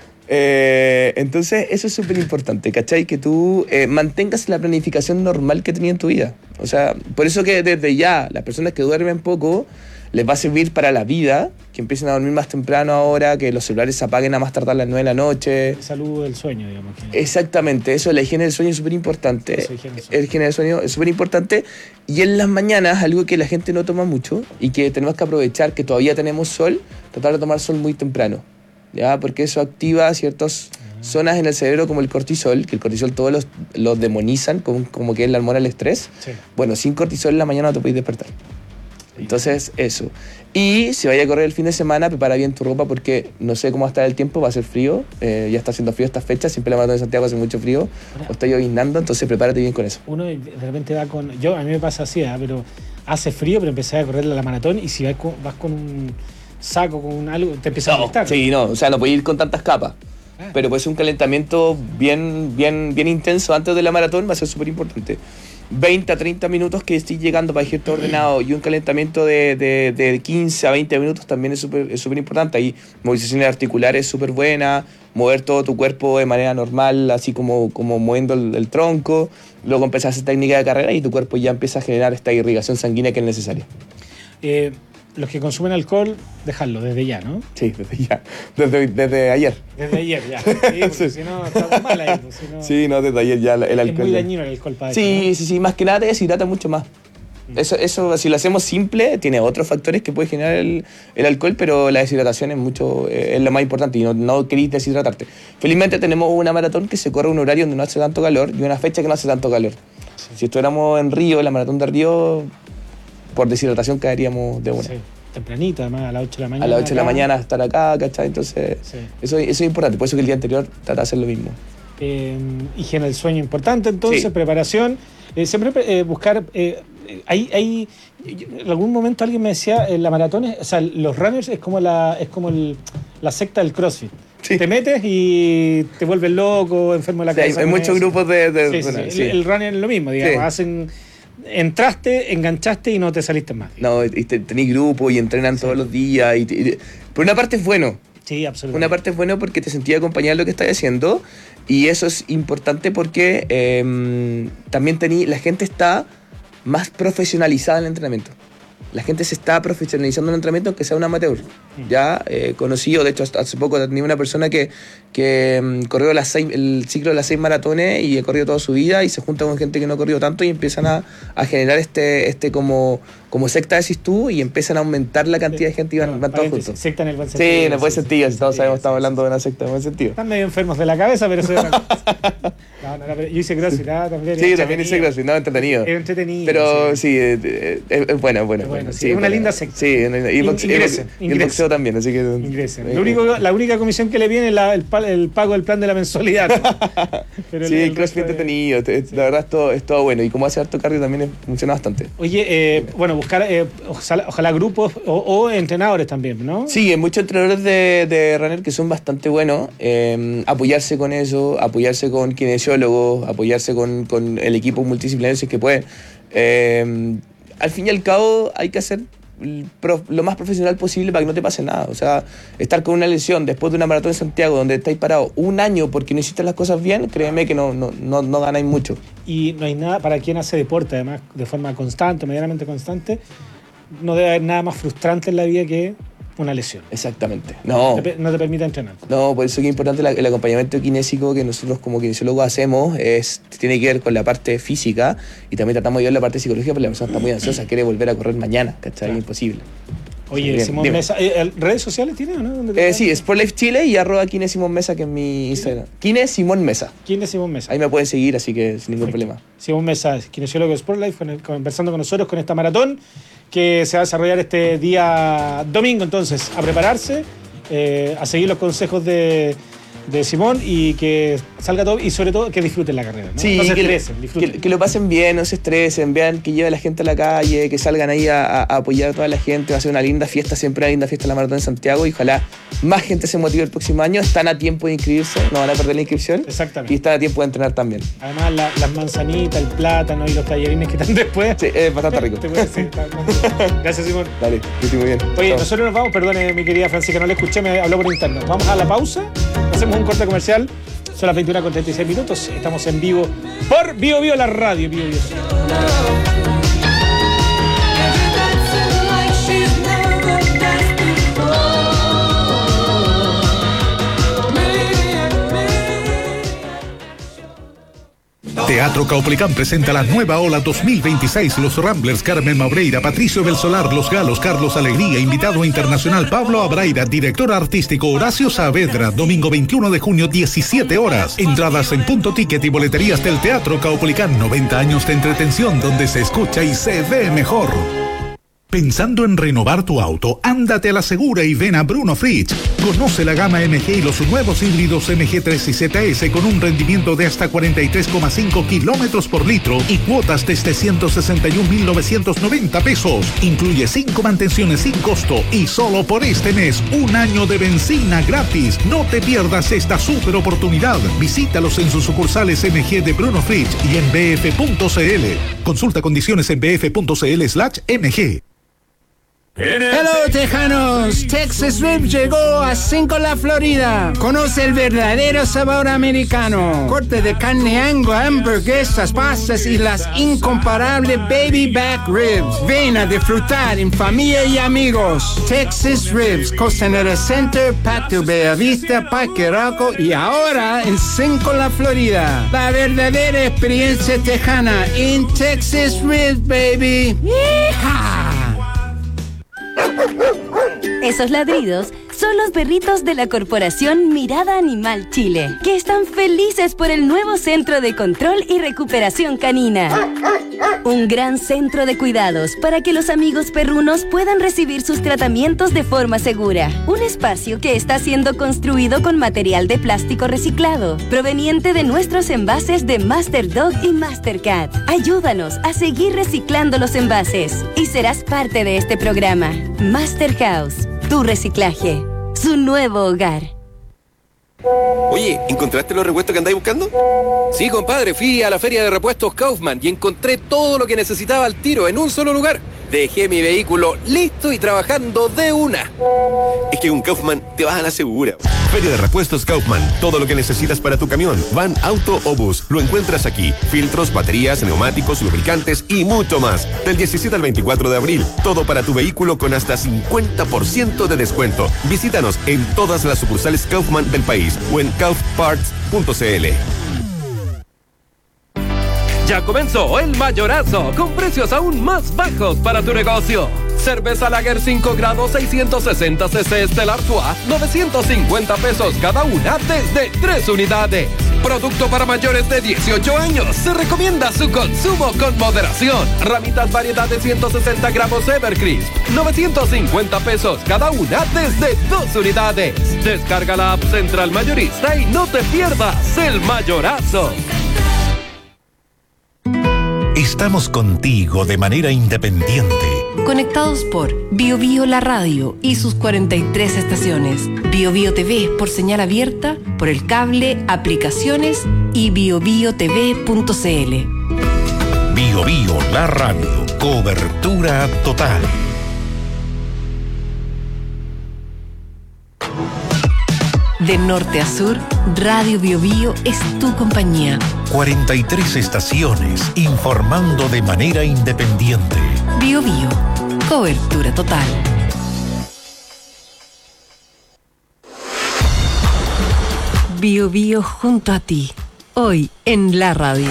Eh, entonces, eso es súper importante, ¿cachai? Que tú eh, mantengas la planificación normal que tenías en tu vida. O sea, por eso que desde ya, las personas que duermen poco, les va a servir para la vida, que empiecen a dormir más temprano ahora, que los celulares se apaguen a más tardar a las nueve de la noche. Salud del sueño, digamos. Que... Exactamente, eso, la higiene del sueño es súper importante. Eso, higiene del sueño. La higiene del sueño es súper importante. Y en las mañanas, algo que la gente no toma mucho y que tenemos que aprovechar, que todavía tenemos sol, tratar de tomar sol muy temprano. ¿ya? Porque eso activa ciertas zonas en el cerebro como el cortisol, que el cortisol todos los, los demonizan como, como que es la hormona del estrés. Sí. Bueno, sin cortisol en la mañana no te podéis despertar. Entonces, eso. Y si vaya a correr el fin de semana, prepara bien tu ropa porque no sé cómo va a estar el tiempo, va a ser frío, eh, ya está haciendo frío estas fechas, siempre la maratón de Santiago hace mucho frío, o está lloviznando, entonces prepárate bien con eso. Uno de repente va con... Yo, a mí me pasa así, ¿eh? Pero hace frío, pero empecé a correr la maratón y si vas con, vas con un saco, con un algo, te empieza no, a molestar. Sí, no, o sea, no puedes ir con tantas capas. Ah. Pero puede ser un calentamiento bien, bien, bien intenso antes de la maratón, va a ser súper importante. veinte a treinta minutos que estés llegando para irte ordenado y un calentamiento de, de, de quince a veinte minutos también es súper es súper importante. Ahí movilizaciones articulares súper buenas, mover todo tu cuerpo de manera normal, así como, como moviendo el, el tronco. Luego empiezas a hacer técnica de carrera y tu cuerpo ya empieza a generar esta irrigación sanguínea que es necesaria. Eh, los que consumen alcohol, dejarlo desde ya, ¿no? Sí, desde ya. Desde, desde ayer. Desde ayer, ya. Sí, porque si no, está mal ahí. Pues, si no... Sí, no, desde ayer ya el alcohol. Es muy dañino el alcohol para Sí, eso, ¿no? sí, sí. Más que nada te deshidrata mucho más. Mm. Eso, eso, si lo hacemos simple, tiene otros factores que puede generar el, el alcohol, pero la deshidratación es mucho eh, es lo más importante y no, no querís deshidratarte. Felizmente tenemos una maratón que se corre en un horario donde no hace tanto calor y una fecha que no hace tanto calor. Sí. Si estuviéramos en Río, la maratón de Río, por deshidratación caeríamos de una. Sí. Tempranito, además, a las ocho de la mañana. A las ocho de la acá. mañana estar acá, ¿cachai? Entonces, sí. eso, eso es importante. Por eso que el día anterior trata de hacer lo mismo. Eh, higiene del sueño importante, entonces, sí. Preparación. Eh, siempre eh, buscar... Eh, hay, hay, en algún momento alguien me decía, en la maratón, o sea, los runners es como la, es como el, la secta del CrossFit. Sí. Te metes y te vuelves loco, enfermo de la sí, cabeza. Hay, hay muchos eso. grupos de... de sí, bueno, sí, sí. El, el runner es lo mismo, digamos. Sí. Hacen... Entraste, enganchaste y no te saliste más. No, y te, tenés grupo y entrenan sí. todos los días. Y te, y, por una parte es bueno. Sí, absolutamente. Una parte es bueno porque te sentís acompañado en lo que estás haciendo. Y eso es importante porque eh, también tení, la gente está más profesionalizada en el entrenamiento. La gente se está profesionalizando en el entrenamiento aunque sea un amateur. Mm. Ya eh, conocido, de hecho hace poco tenía una persona que, que um, corrió las seis, el ciclo de las seis maratones y ha corrido toda su vida y se junta con gente que no ha corrido tanto y empiezan a, a generar este, este como, como secta, decís tú, y empiezan a aumentar la cantidad de gente y van, van todos juntos. Secta en el buen sentido. Sí, en el buen sentido, si todos sabemos, estamos hablando de una secta en el buen sentido. Están medio enfermos de la cabeza, pero eso es una cosa. No, no, no, yo hice CrossFit, ¿ah? También. Sí, también hice CrossFit, no, entretenido. Es entretenido. Pero sí, es sí, eh, eh, bueno, bueno. bueno, sí, sí, es una bueno. linda secta. Sí, y, boxe, ingresen, y el boxeo también, así que... Ingresen. Eh, Lo único, la única comisión que le viene es la, el, el pago del plan de la mensualidad. Pero sí, el, el CrossFit entretenido, de... sí. La verdad es todo, es todo bueno. Y como hace harto cardio también funciona bastante. Oye, eh, bueno, buscar, eh, ojalá, ojalá grupos o, o entrenadores también, ¿no? Sí, hay muchos entrenadores de, de runner que son bastante buenos. Eh, apoyarse con eso, apoyarse con kinesiólogos, apoyarse con, con el equipo multidisciplinario si es que pueden. Eh, al fin y al cabo hay que hacer lo más profesional posible para que no te pase nada. O sea, estar con una lesión después de una maratón en Santiago donde estáis parados un año porque no hiciste las cosas bien, créeme que no, no, no, no ganáis mucho. Y no hay nada para quien hace deporte, además, de forma constante, medianamente constante, no debe haber nada más frustrante en la vida que una lesión. Exactamente. No. No te, no te permite entrenar. No, por eso es importante la, el acompañamiento kinésico que nosotros como kinesiólogos hacemos, es, tiene que ver con la parte física y también tratamos de ver la parte psicológica porque la persona está muy ansiosa, quiere volver a correr mañana, ¿cachai? Claro. Imposible. Oye, bien, Simón dime. Mesa, ¿eh, ¿redes sociales tiene o no? Eh, sí, Sportlife Chile y arroba Kine Simón Mesa, que es mi Instagram. Kine Simón Mesa. Kine Simón Mesa. Ahí me pueden seguir, así que sin ningún Perfecto. problema. Simón Mesa, kinesiólogo de Sportlife, conversando con nosotros con esta maratón que se va a desarrollar este día domingo. Entonces, a prepararse, eh, a seguir los consejos de, de Simón y que salga todo y sobre todo que disfruten la carrera. No, sí, no se que, estresen, disfruten. Que, que lo pasen bien, no se estresen, vean que lleve a la gente a la calle, que salgan ahí a, a apoyar a toda la gente. Va a ser una linda fiesta, siempre una linda fiesta en la Maratón de Santiago y ojalá más gente se motive el próximo año. Están a tiempo de inscribirse, no van a perder la inscripción. Exactamente. Y están a tiempo de entrenar también. Además, la, las manzanitas, el plátano y los tallarines que están después. Sí, es bastante rico. Gracias, Simón. Dale, que estoy muy bien. Oye, Chao. Nosotros nos vamos, perdone mi querida Francisca, no le escuché, me habló por interno. Vamos a la pausa, hacemos un corte comercial. Son las veintiuna con treinta y seis minutos. Estamos en vivo por Bio Bio, la radio. Bio Bio. ¿Te Teatro Caupolicán presenta la nueva ola dos mil veintiséis. Los Ramblers, Carmen Maureira, Patricio Belsolar, Los Galos, Carlos Alegría, invitado internacional Pablo Abraira, director artístico Horacio Saavedra, domingo veintiuno de junio, diecisiete horas. Entradas en Punto Ticket y boleterías del Teatro Caupolicán. noventa años de entretención donde se escucha y se ve mejor. ¿Pensando en renovar tu auto? Ándate a la segura y ven a Bruno Fritz. Conoce la gama M G y los nuevos híbridos M G tres y Z S con un rendimiento de hasta cuarenta y tres coma cinco kilómetros por litro y cuotas desde ciento sesenta y un mil novecientos noventa pesos. Incluye cinco mantenciones sin costo y solo por este mes un año de benzina gratis. No te pierdas esta super oportunidad. Visítalos en sus sucursales M G de Bruno Fritz y en b f punto c l. Consulta condiciones en b f punto c l slash m g. Hello Tejanos, Texas Ribs llegó a Cinco La Florida. Conoce el verdadero sabor americano. Corte de carne Angus, hamburguesas, pastas y las incomparables baby back ribs. Ven a disfrutar en familia y amigos. Texas Ribs, Costanera Center, Patio Bellavista, Parque Arauco y ahora en Cinco La Florida. La verdadera experiencia tejana en Texas Ribs, baby. ¡Yeehaw! Esos ladridos son los perritos de la Corporación Mirada Animal Chile, que están felices por el nuevo Centro de Control y Recuperación Canina. Un gran centro de cuidados para que los amigos perrunos puedan recibir sus tratamientos de forma segura. Un espacio que está siendo construido con material de plástico reciclado, proveniente de nuestros envases de Master Dog y Master Cat. Ayúdanos a seguir reciclando los envases y serás parte de este programa. Master House, tu reciclaje, su nuevo hogar. Oye, ¿encontraste los repuestos que andáis buscando? Sí, compadre, fui a la feria de repuestos Kaufman y encontré todo lo que necesitaba al tiro en un solo lugar. Dejé mi vehículo listo y trabajando de una. Es que con Kaufman te vas a la segura. Feria de repuestos Kaufman. Todo lo que necesitas para tu camión, van, auto o bus, lo encuentras aquí. Filtros, baterías, neumáticos, lubricantes y mucho más. Del diecisiete al veinticuatro de abril. Todo para tu vehículo con hasta cincuenta por ciento de descuento. Visítanos en todas las sucursales Kaufman del país o en kauf parts punto c l. Ya comenzó el mayorazo con precios aún más bajos para tu negocio. Cerveza Lager cinco grados seiscientos sesenta centilitros Stella Artois, novecientos cincuenta pesos cada una desde tres unidades. Producto para mayores de dieciocho años. Se recomienda su consumo con moderación. Ramitas variedad de ciento sesenta gramos Evercrisp, novecientos cincuenta pesos cada una desde dos unidades. Descarga la app Central Mayorista y no te pierdas el mayorazo. Estamos contigo de manera independiente. Conectados por Bio Bio La Radio y sus cuarenta y tres estaciones. Bio Bio T V por señal abierta, por el cable, aplicaciones y bio bio t v punto c l. Bio Bio La Radio. Cobertura total. De norte a sur, Radio Bio Bio es tu compañía. cuarenta y tres estaciones informando de manera independiente. Bio Bio, cobertura total. Bio Bio junto a ti, hoy en la radio.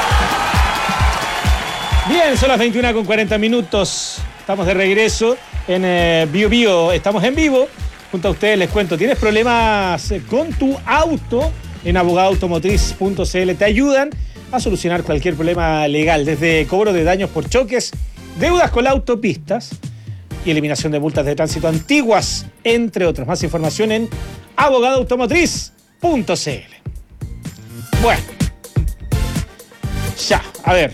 Bien, son las veintiuna con cuarenta minutos. Estamos de regreso en eh, Bio Bio. Estamos en vivo. Junto a ustedes les cuento, ¿tienes problemas con tu auto? En abogado automotriz punto c l te ayudan a solucionar cualquier problema legal, desde cobro de daños por choques, deudas con autopistas y eliminación de multas de tránsito antiguas, entre otros. Más información en abogado automotriz punto c l. Bueno, ya, a ver.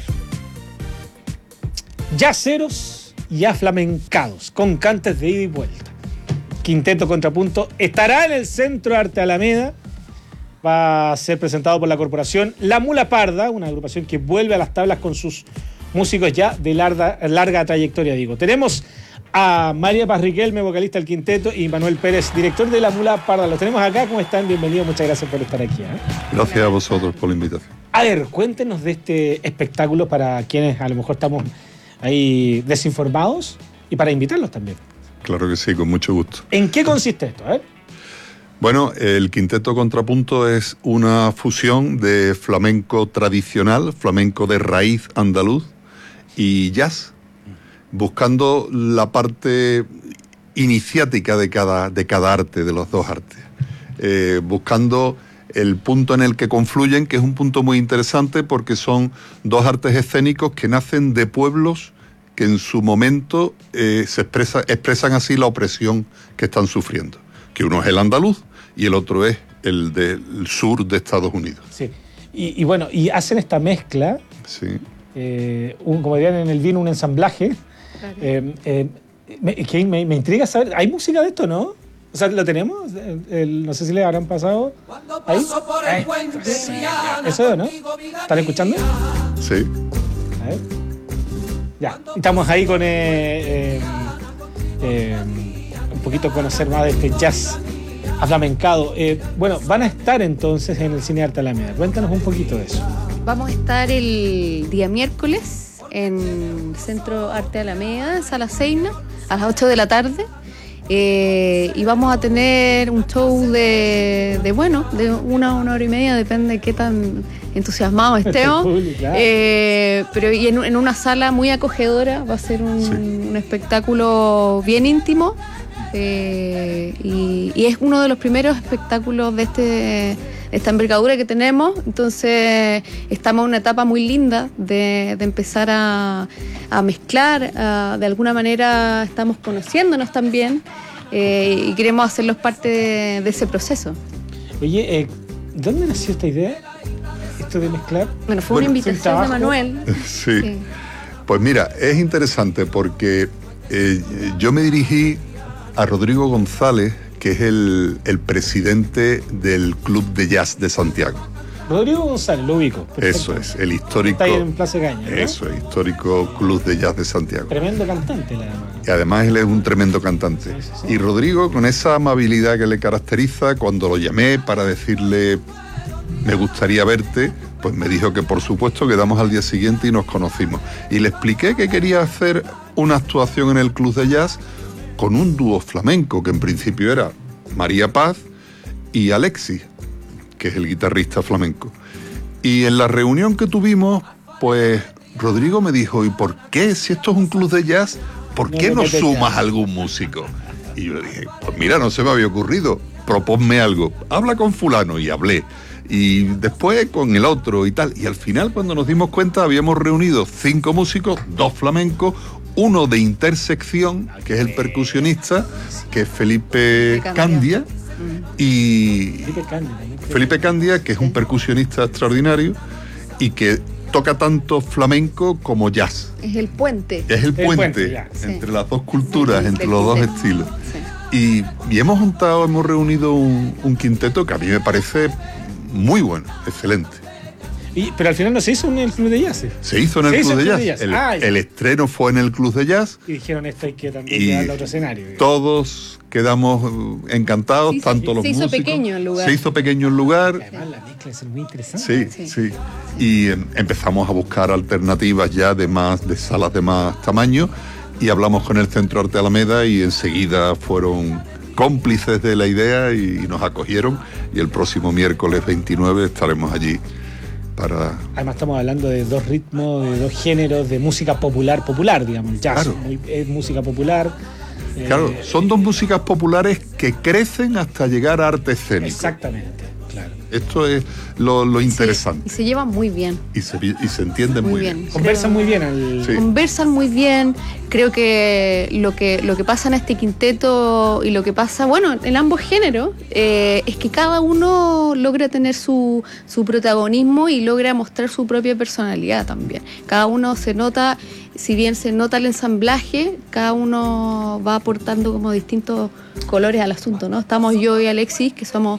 Yaceros y aflamencados, con cantes de ida y vuelta. Quinteto Contrapunto estará en el Centro Arte Alameda. Va a ser presentado por la corporación La Mula Parda, una agrupación que vuelve a las tablas con sus músicos ya de larga, larga trayectoria, digo. Tenemos a María Paz Riquelme, vocalista del quinteto, y Manuel Pérez, director de La Mula Parda. Los tenemos acá. ¿Cómo están? Bienvenidos. Muchas gracias por estar aquí. ¿eh? Gracias a vosotros por la invitación. A ver, cuéntenos de este espectáculo para quienes a lo mejor estamos ahí desinformados y para invitarlos también. Claro que sí, con mucho gusto. ¿En qué consiste esto? A ver. Bueno, el quinteto contrapunto es una fusión de flamenco tradicional, flamenco de raíz andaluz y jazz, buscando la parte iniciática de cada, de cada arte, de los dos artes, eh, buscando el punto en el que confluyen, que es un punto muy interesante porque son dos artes escénicos que nacen de pueblos que en su momento eh, se expresa, expresan así la opresión que están sufriendo, que uno es el andaluz y el otro es el del sur de Estados Unidos. Sí, y, y bueno, y hacen esta mezcla, sí. eh, un, como dirían en el vino, un ensamblaje, eh, eh, me, que me, me intriga saber, ¿hay música de esto, no? O sea, ¿lo tenemos? El, el, no sé si le habrán pasado ahí. Ahí. Sí. Eso, ¿no? ¿Están escuchando? Sí. A ver. Ya, estamos ahí con eh, eh, eh, un poquito conocer más de este jazz aflamencado. Eh, bueno, van a estar entonces en el Cine Arte Alameda. Cuéntanos un poquito de eso. Vamos a estar el día miércoles en Centro Arte Alameda, Sala Seina, a las ocho de la tarde. Eh, y vamos a tener un show de, de bueno, de una a una hora y media, depende de qué tan entusiasmado estemos. eh, pero y en, en una sala muy acogedora, va a ser un, sí. un espectáculo bien íntimo. Eh, y, y es uno de los primeros espectáculos de este de esta envergadura que tenemos, entonces estamos en una etapa muy linda de, de empezar a, a mezclar, a, de alguna manera estamos conociéndonos también eh, y queremos hacerlos parte de, de ese proceso. Oye, eh, ¿dónde nació esta idea? Esto de mezclar. Bueno, fue bueno, una invitación de Manuel. Sí. sí. Pues mira, es interesante porque eh, yo me dirigí a Rodrigo González, que es el, el presidente del Club de Jazz de Santiago. Rodrigo González, lo ubico. Eso es, el histórico... Está ahí en Plaza Caña, ¿no? Eso es, histórico Club de Jazz de Santiago. Tremendo cantante, además. Y además él es un tremendo cantante. Sí, sí, sí. Y Rodrigo, con esa amabilidad que le caracteriza, cuando lo llamé para decirle me gustaría verte, pues me dijo que por supuesto quedamos al día siguiente y nos conocimos. Y le expliqué que quería hacer una actuación en el Club de Jazz con un dúo flamenco, que en principio era María Paz y Alexis, que es el guitarrista flamenco. Y en la reunión que tuvimos, pues Rodrigo me dijo, ¿y por qué, si esto es un club de jazz, por qué no sumas algún músico? Y yo le dije, pues mira, no se me había ocurrido, proponme algo, habla con fulano, y hablé. Y después con el otro y tal. Y al final, cuando nos dimos cuenta, habíamos reunido cinco músicos, dos flamencos, uno de intersección, que es el percusionista, que es Felipe Candia, y Felipe Candia, Felipe Candia, que es un percusionista extraordinario y que toca tanto flamenco como jazz. Es el puente. Es el puente, el puente entre sí. las dos culturas, sí, entre los dos estilos. Sí. Y, y hemos juntado, hemos reunido un, un quinteto que a mí me parece muy bueno, excelente. Y, pero al final no se hizo en el Club de Jazz. Se hizo en el, Club, de Jazz. de Jazz. El, ah, el estreno fue en el Club de Jazz. Y dijeron esto hay que también llevarlo a otro escenario. Digamos. Todos quedamos encantados, sí, tanto sí, los se músicos. Se hizo pequeño el lugar. Se hizo pequeño el lugar. Además la mezcla es muy interesante. Sí, sí. sí. Y eh, empezamos a buscar alternativas ya de más, de salas de más tamaño, y hablamos con el Centro Arte Alameda y enseguida fueron cómplices de la idea y, y nos acogieron, y el próximo miércoles veintinueve estaremos allí. Para... Además estamos hablando de dos ritmos, de dos géneros de música popular, popular, digamos. El jazz claro. muy, es música popular. Claro, eh, son dos músicas populares que crecen hasta llegar a arte escénico. Exactamente, claro. Esto es lo, lo interesante. Sí, y se llevan muy bien. Y se, y se entienden muy, muy bien. bien. Conversan muy bien. Al... Sí. Conversan muy bien. Creo que lo que lo que pasa en este quinteto y lo que pasa, bueno, en ambos géneros, eh, es que cada uno logra tener su, su protagonismo y logra mostrar su propia personalidad también. Cada uno se nota, si bien se nota el ensamblaje, cada uno va aportando como distintos colores al asunto, ¿no? Estamos yo y Alexis, que somos...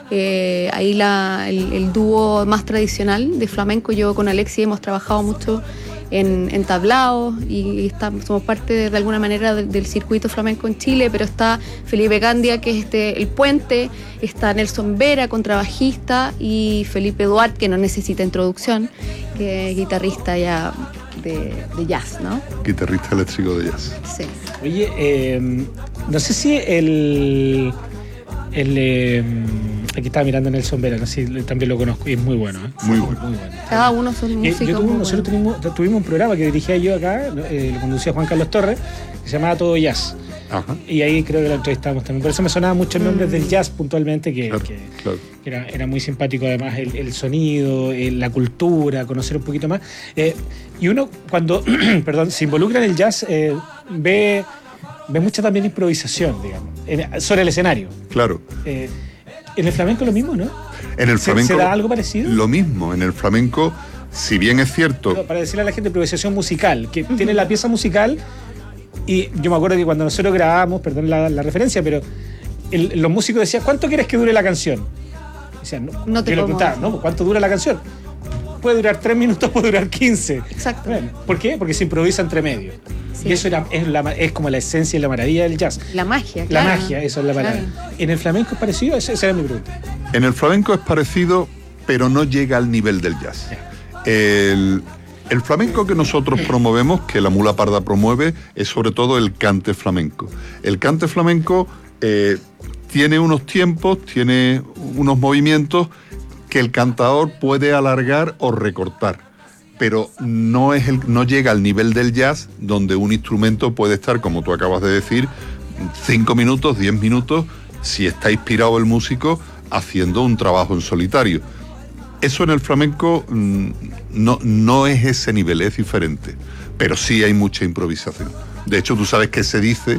Eh, ahí la, el, el dúo más tradicional de flamenco. Yo con Alexis hemos trabajado mucho en, en tablaos y estamos, somos parte de, de alguna manera de, del circuito flamenco en Chile, pero está Felipe Candia, que es este, el puente, está Nelson Vera, contrabajista, y Felipe Duarte, que no necesita introducción, que es guitarrista ya de, de jazz, ¿no? Guitarrista eléctrico de jazz. Sí. Oye, eh, no sé si el... El, eh, aquí estaba mirando Nelson Vera, no sé, también lo conozco y es muy bueno. ¿eh? Muy bueno. Muy bueno. Cada uno son Eh, músicos. yo tuve- muy nosotros buenos. tuvimos, tuvimos un programa que dirigía yo acá, eh, lo conducía Juan Carlos Torres, que se llamaba Todo Jazz. Ajá. Y ahí creo que lo entrevistamos también. Por eso me sonaban muchos nombres del jazz puntualmente, que, Claro, que- claro. que era, era muy simpático además el, el sonido, eh, la cultura, conocer un poquito más. Eh, y uno cuando perdón, se involucra en el jazz eh, ve, ve mucha también improvisación, digamos, en- sobre el escenario. Claro. Eh, en el flamenco lo mismo, ¿no? En el ¿Se- flamenco. se da algo parecido? Lo mismo. En el flamenco, si bien es cierto. Para decirle a la gente, improvisación musical, que tiene la pieza musical. Y yo me acuerdo que cuando nosotros grabábamos, perdón la, la referencia, pero el- los músicos decían, ¿cuánto quieres que dure la canción? Decían, no, No te yo le podemos preguntaba, decir. ¿no? ¿Cuánto dura la canción? Puede durar tres minutos, puede durar quince. Exacto. Bueno, ¿por qué? Porque se improvisa entre medio. Sí. Y eso era, es, la, es como la esencia y la maravilla del jazz. La magia, La claro. magia, eso es la palabra. Claro. ¿En el flamenco es parecido? Esa, esa era mi pregunta. En el flamenco es parecido, pero no llega al nivel del jazz. El, el flamenco que nosotros promovemos, que la Mula Parda promueve, es sobre todo el cante flamenco. El cante flamenco eh, tiene unos tiempos, tiene unos movimientos que el cantador puede alargar o recortar, pero no, es el, no llega al nivel del jazz, donde un instrumento puede estar, como tú acabas de decir, cinco minutos, diez minutos, si está inspirado el músico haciendo un trabajo en solitario. Eso en el flamenco mm, no, no es ese nivel, es diferente, pero sí hay mucha improvisación. De hecho, tú sabes que se dice,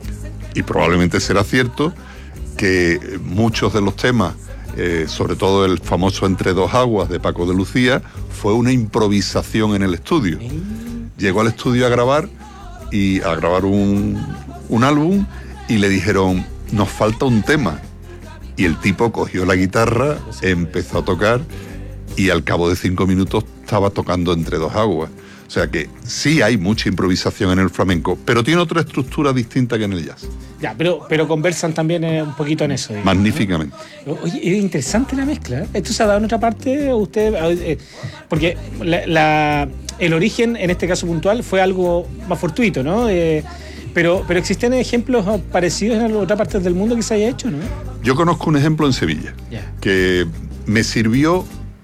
y probablemente será cierto, que muchos de los temas, eh, sobre todo el famoso Entre dos aguas de Paco de Lucía, fue una improvisación en el estudio. Llegó al estudio a grabar y a grabar un, un álbum y le dijeron, nos falta un tema. Y el tipo cogió la guitarra, empezó a tocar y al cabo de cinco minutos estaba tocando Entre dos aguas. O sea que sí hay mucha improvisación en el flamenco, pero tiene otra estructura distinta que en el jazz. Ya, pero, pero conversan también eh, un poquito en eso. digamos, Magníficamente. ¿no? Oye, es interesante la mezcla. ¿eh? ¿Esto se ha dado en otra parte? Usted, eh, porque la, la- el origen, en este caso puntual, fue algo más fortuito, ¿no? Eh, pero, pero existen ejemplos parecidos en otras partes del mundo que se haya hecho, ¿no? Yo conozco un ejemplo en Sevilla, Ya. que me sirvió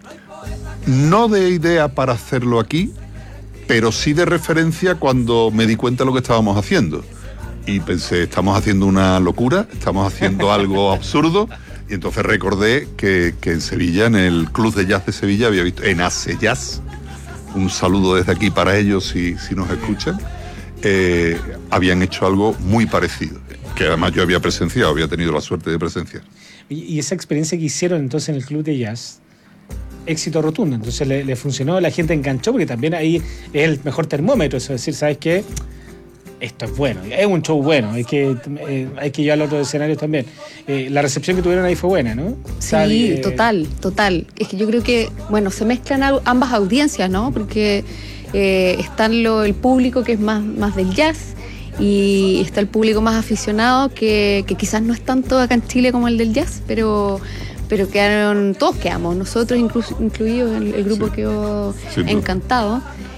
no de idea para hacerlo aquí, pero sí de referencia cuando me di cuenta de lo que estábamos haciendo. Y pensé, estamos haciendo una locura, estamos haciendo algo absurdo. Y entonces recordé que, que en Sevilla, en el Club de Jazz de Sevilla, había visto, en Ace Jazz, un saludo desde aquí para ellos si, si nos escuchan, eh, habían hecho algo muy parecido, que además yo había presenciado, había tenido la suerte de presenciar. Y, y esa experiencia que hicieron entonces en el club de jazz, éxito rotundo. Entonces le, le funcionó, la gente enganchó, porque también ahí es el mejor termómetro. Es decir, ¿sabes qué? Esto es bueno, es un show bueno, hay que, eh, hay que llevarlo a otros escenarios también. Eh, la recepción que tuvieron ahí fue buena, ¿no? Sí, eh, total, total. Es que yo creo que, bueno, se mezclan au- ambas audiencias, ¿no? Porque eh, están lo, el público que es más, más del jazz y está el público más aficionado que, que quizás no es tanto acá en Chile como el del jazz, pero, pero quedaron, todos quedamos, nosotros inclu- incluidos, el, el grupo quedó Sí, pues. encantado.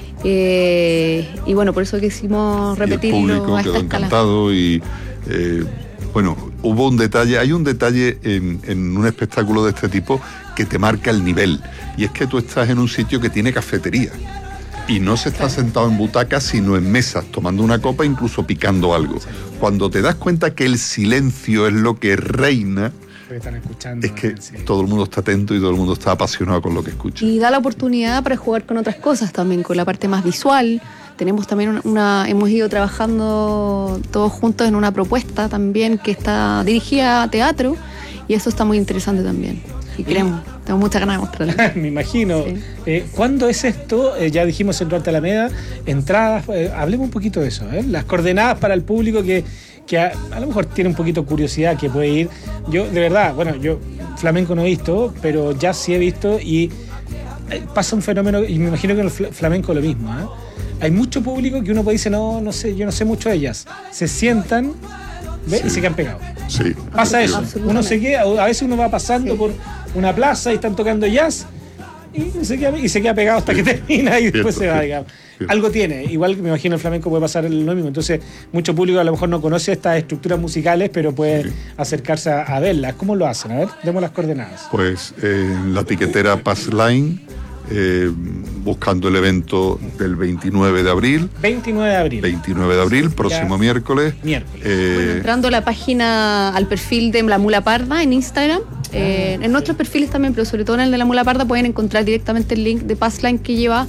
Eh, y bueno, por eso quisimos Y el repetirlo público a esta quedó escala. encantado y eh, bueno, hubo un detalle, hay un detalle en, en un espectáculo de este tipo que te marca el nivel, y es que tú estás en un sitio que tiene cafetería y no se está sentado en butacas sino en mesas, tomando una copa, incluso picando algo. Cuando te das cuenta que el silencio es lo que reina, que están escuchando. es que todo el mundo está atento y todo el mundo está apasionado con lo que escucha. Y da la oportunidad para jugar con otras cosas también, con la parte más visual. Tenemos también una, una- hemos ido trabajando todos juntos en una propuesta también que está dirigida a teatro, y eso está muy interesante también. Y queremos, tengo muchas ganas de mostrarlo. Me imagino. Eh, ¿Cuándo es esto? Eh, ya dijimos Centro Arte Alameda, entradas, eh, hablemos un poquito de eso, ¿eh? Las coordenadas para el público que, que a, a lo mejor tiene un poquito de curiosidad, que puede ir. Yo, de verdad, bueno, yo flamenco no he visto, pero ya sí he visto, y eh, pasa un fenómeno, y me imagino que en el fl- flamenco lo mismo, ¿eh? Hay mucho público que uno puede decir, no, no sé, yo no sé mucho de ellas. Se sientan, ¿ve? Sí. Y se quedan pegados. Sí. Pasa eso. Uno se queda, a veces uno va pasando por una plaza y están tocando jazz Y se, queda, y se queda pegado hasta que termina y después cierto, se va, digamos. Cierto. Algo tiene. Igual me imagino el flamenco puede pasar lo mismo. Entonces, mucho público a lo mejor no conoce estas estructuras musicales, pero puede sí. acercarse a, a verlas. ¿Cómo lo hacen? A ver, demos las coordenadas. Pues eh, en la tiquetera Passline, eh, buscando el evento del veintinueve de abril. veintinueve de abril. veintinueve de abril, próximo ya. miércoles. Miércoles. Eh, bueno, entrando a la página, al perfil de La Mula Parda en Instagram. Eh, en nuestros perfiles también, pero sobre todo en el de La Mula Parda pueden encontrar directamente el link de Passline que lleva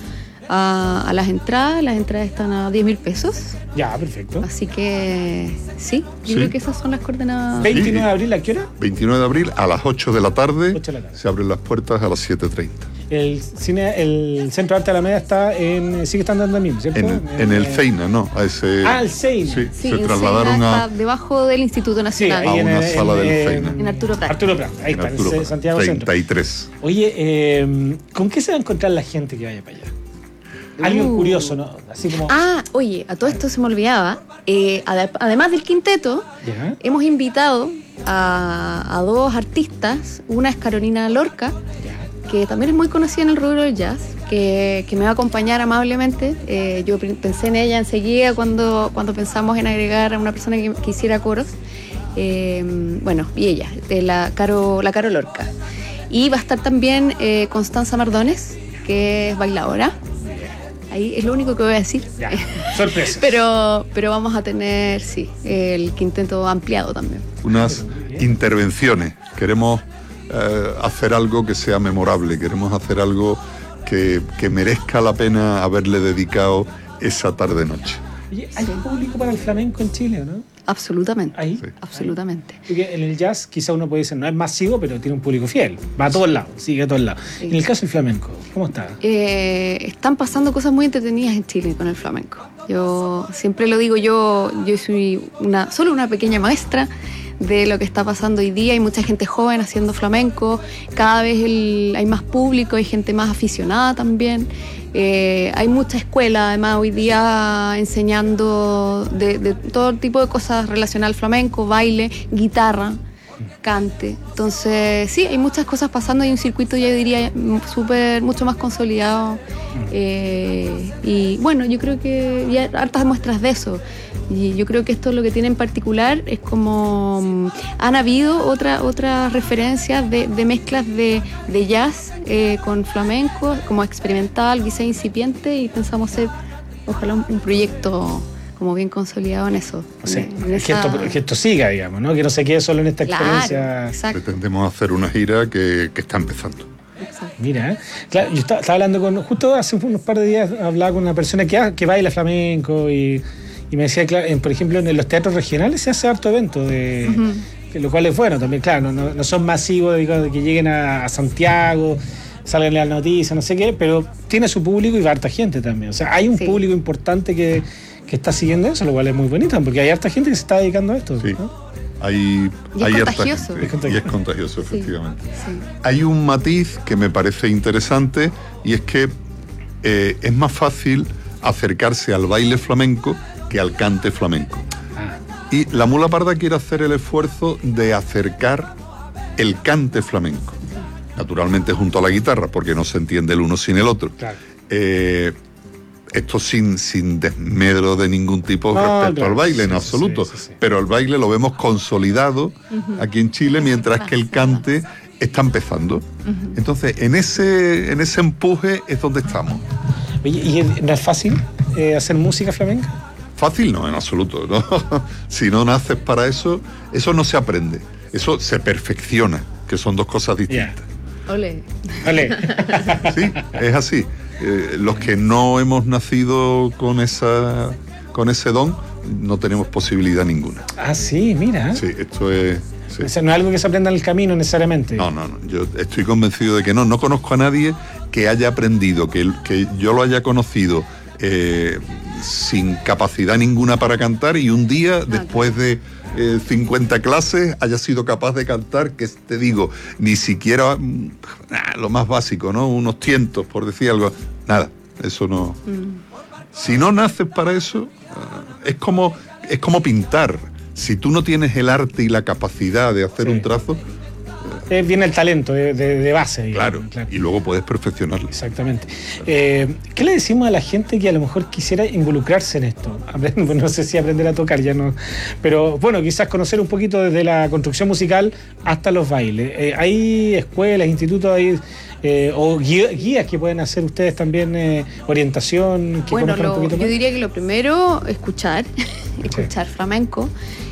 a, a las entradas. Las entradas están a diez mil pesos. Ya, perfecto. Así que sí, yo sí. creo que esas son las coordenadas. ¿veintinueve de abril a qué hora? veintinueve de abril a las ocho de la tarde. ocho de la tarde. Se abren las puertas a las siete treinta. El cine, el Centro de Arte de Alameda está en, sigue estando en el mismo, ¿cierto? En, en, en el Ceina, ¿no? A ese, ah, el Ceina. Sí, sí, se trasladaron Ceina a... está debajo del Instituto Nacional. Sí, a una en, sala en, del en, Ceina. En Arturo Prat. Arturo Prat, ahí en está, Arturo en Santiago treinta y tres. Centro. Oye, eh, ¿con qué se va a encontrar la gente que vaya para allá? Algo Uh. curioso, ¿no? Así como... Ah, oye, a todo esto se me olvidaba. Eh, ad- además del quinteto, ¿Ya? hemos invitado a, a dos artistas. Una es Carolina Lorca, ¿Ya? que también es muy conocida en el rubro del jazz, que, que me va a acompañar amablemente. Eh, yo pensé en ella enseguida cuando, cuando pensamos en agregar a una persona que, que hiciera coros. Eh, bueno, y ella, de la Caro, la Caro Lorca. Y va a estar también eh, Constanza Mardones, que es bailadora. Ahí es lo único que voy a decir. Ya, sorpresa. pero, pero vamos a tener, sí, el quinteto ampliado también. Unas intervenciones. Queremos eh, hacer algo que sea memorable. Queremos hacer algo que, que merezca la pena haberle dedicado esa tarde-noche. Oye, ¿hay público para el flamenco en Chile o no? Absolutamente. Ahí. Sí. Absolutamente. Porque en el jazz quizá uno puede decir, no es masivo, pero tiene un público fiel. Va a todos lados, sigue a todos lados. Sí. En el caso del flamenco, ¿cómo está? Eh, están pasando cosas muy entretenidas en Chile con el flamenco. Yo siempre lo digo, yo, yo soy una, solo una pequeña maestra de lo que está pasando hoy día. Hay mucha gente joven haciendo flamenco, cada vez el, hay más público, hay gente más aficionada también. Eh, hay mucha escuela además hoy día enseñando de, de todo tipo de cosas relacionadas al flamenco, baile, guitarra, cante. Entonces sí, hay muchas cosas pasando, hay un circuito yo diría súper, mucho más consolidado. Eh, y bueno, yo creo que hay hartas muestras de eso. Y yo creo que esto lo que tiene en particular es como um, han habido otra, otras referencias de, de mezclas de, de jazz eh, con flamenco, como experimental, quizá incipiente, y pensamos hacer ojalá un, un proyecto como bien consolidado en eso. Sí, en, en que, esa... esto, que esto siga, digamos, ¿no? Que no se quede solo en esta Claro, experiencia. exacto. Pretendemos hacer una gira que, que está empezando. Exacto. Mira, ¿eh? Claro, yo estaba, estaba hablando con, justo hace unos par de días hablaba con una persona que, que baila flamenco y, y me decía, claro, en, por ejemplo, en los teatros regionales se hace harto evento, de, Uh-huh. que, lo cual es bueno también, claro, no, no son masivos, digo, de que lleguen a, a Santiago, salgan las noticias, no sé qué, pero tiene su público y va harta gente también. O sea, hay un Sí. público importante que, que está siguiendo eso, lo cual es muy bonito, porque hay harta gente que se está dedicando a esto. Sí. ¿no? Hay, Y es hay harta contagioso. gente, Es contagioso. y es contagioso, Sí, efectivamente. sí. Hay un matiz que me parece interesante y es que eh, es más fácil acercarse al baile flamenco que al cante flamenco. Ah. Y la Mula Parda quiere hacer el esfuerzo de acercar el cante flamenco, naturalmente junto a la guitarra, porque no se entiende el uno sin el otro. Claro. Eh, esto sin, sin desmedro de ningún tipo No, respecto claro, al baile, sí, en sí, absoluto. sí, sí, sí. Pero el baile lo vemos consolidado Uh-huh. aquí en Chile, mientras que el cante está empezando. Uh-huh. Entonces, en ese, en ese empuje es donde estamos. Oye, ¿y no es fácil eh, hacer música flamenca? Fácil no, en absoluto, ¿no? Si no naces para eso, eso no se aprende. Eso se perfecciona, que son dos cosas distintas. Ole. Vale. Sí, es así. Eh, los que no hemos nacido con esa, con ese don, no tenemos posibilidad ninguna. Ah, sí, mira. Sí, esto es... sí. O sea, no es algo que se aprenda en el camino necesariamente. No, no, no. Yo estoy convencido de que no. No conozco a nadie que haya aprendido, que, que yo lo haya conocido eh, sin capacidad ninguna para cantar y un día, después de eh, cincuenta clases, haya sido capaz de cantar, que te digo, ni siquiera mm, lo más básico, ¿no? Unos tientos, por decir algo. Nada, eso no... Mm. Si no naces para eso, es como, es como pintar. Si tú no tienes el arte y la capacidad de hacer Sí. un trazo, eh, viene el talento de, de, de base. Digamos, claro, claro, y luego puedes perfeccionarlo. Exactamente. Eh, ¿Qué le decimos a la gente que a lo mejor quisiera involucrarse en esto? Aprende, no sé si aprender a tocar, ya no. Pero bueno, quizás conocer un poquito desde la construcción musical hasta los bailes. Eh, ¿Hay escuelas, institutos, hay, eh, o guía, guías que pueden hacer ustedes también, eh, orientación? Que bueno, lo, un poquito yo más? diría que lo primero, escuchar, escuchar sí. flamenco.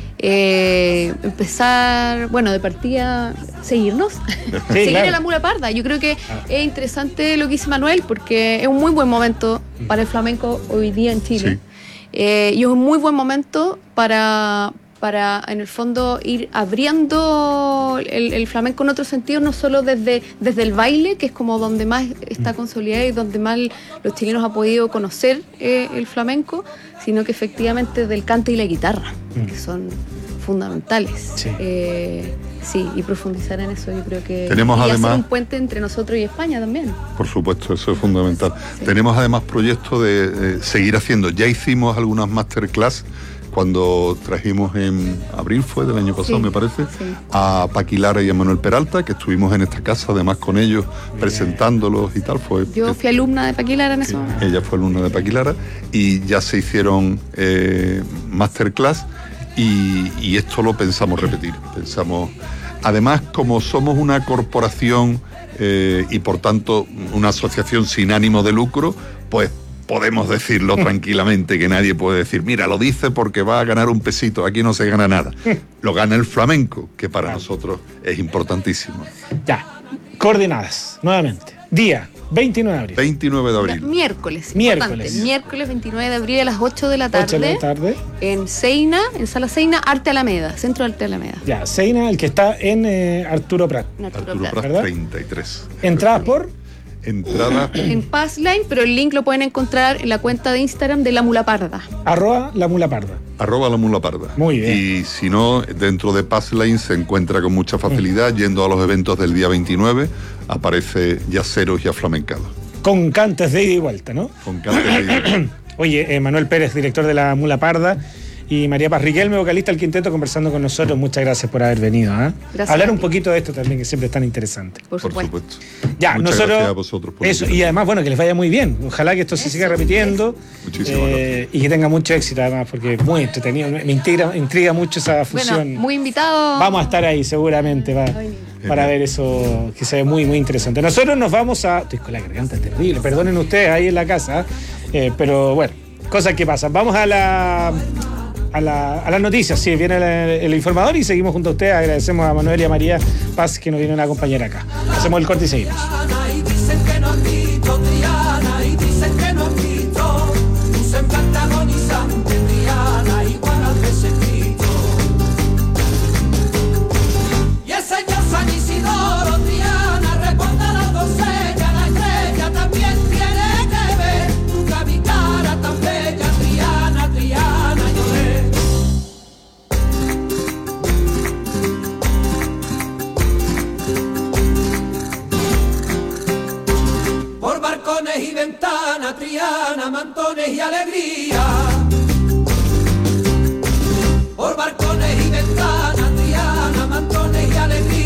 Eh, empezar, bueno, de partida, seguirnos, sí, seguir claro. a la Mula Parda. Yo creo que ah. es interesante lo que dice Manuel, porque es un muy buen momento para el flamenco hoy día en Chile. Sí. Eh, y es un muy buen momento para, para, en el fondo, ir abriendo el, el flamenco en otro sentido, no solo desde, desde el baile, que es como donde más está consolidado y donde más los chilenos han podido conocer eh, el flamenco, sino que efectivamente del cante y la guitarra, mm. que son fundamentales. Sí. Eh, sí, y profundizar en eso yo creo que... Tenemos y además, hacer un puente entre nosotros y España también. Por supuesto, eso es fundamental. Sí. Tenemos además proyectos de eh, seguir haciendo. Ya hicimos algunas masterclass cuando trajimos en abril, fue del año pasado, sí, me parece, sí. a Paqui Lara y a Manuel Peralta, que estuvimos en esta casa, además con ellos, bien. presentándolos y tal. Fue, Yo fui alumna de Paqui Lara en ese momento. Ella fue alumna de Paqui Lara y ya se hicieron eh, masterclass y, y esto lo pensamos repetir. Pensamos, además, como somos una corporación eh, y por tanto una asociación sin ánimo de lucro, pues podemos decirlo tranquilamente, que nadie puede decir, mira, lo dice porque va a ganar un pesito, aquí no se gana nada. Lo gana el flamenco, que para claro. nosotros es importantísimo. Ya, coordenadas, nuevamente. Día, veintinueve de abril. veintinueve de abril. Miércoles. Miércoles. Miércoles veintinueve de abril a las ocho de la tarde. ocho de la tarde. En Seina, en Sala Seina, Arte Alameda, Centro de Arte Alameda. Ya, Seina, el que está en eh, Arturo Prat. En Arturo, Arturo Prat, ¿verdad? treinta y tres. Entradas por... Entrada en Passline, pero el link lo pueden encontrar en la cuenta de Instagram de La Mula Parda. Arroba La Mula Parda. Arroba La Mula Parda. Muy bien. Y si no, dentro de Passline se encuentra con mucha facilidad, mm. yendo a los eventos del día veintinueve, aparece yaceros y aflamencados. Con cantes de ida y vuelta, ¿no? Con cantes de ida y vuelta. Oye, eh, Manuel Pérez, director de La Mula Parda, y María Paz Riquelme, vocalista del quinteto, conversando con nosotros. Muchas gracias por haber venido. ¿eh? Hablar un poquito de esto también, que siempre es tan interesante. Por supuesto. Por supuesto. Ya, Muchas nosotros, gracias a vosotros por eso, y además, bueno, que les vaya muy bien. Ojalá que esto se eso, siga repitiendo. Muchísimas eh, gracias. Y que tenga mucho éxito, además, porque es muy entretenido. Me intriga, intriga mucho esa fusión. Bueno, muy invitado. Vamos a estar ahí, seguramente, va, para ver eso, que se ve muy, muy interesante. Nosotros nos vamos a... Estoy con la garganta terrible, perdonen ustedes ahí en la casa, eh, pero bueno, cosas que pasan. Vamos a la... A, la, a las noticias, sí, viene el, el informador y seguimos junto a ustedes. Agradecemos a Manuel y a María Paz que nos vienen a acompañar acá. Hacemos el corte y seguimos. Y dicen que no has visto, Triana, y dicen que no has visto, tu semblante agonizante, Triana, igual al desescrito. Y el señor San Isidoro, Triana, reporta la doncella, la estrella también tiene que ver, nunca vi cara tan bella, Triana, Triana, lloré. Por balcones y ventanas, Triana, mantones y alegría.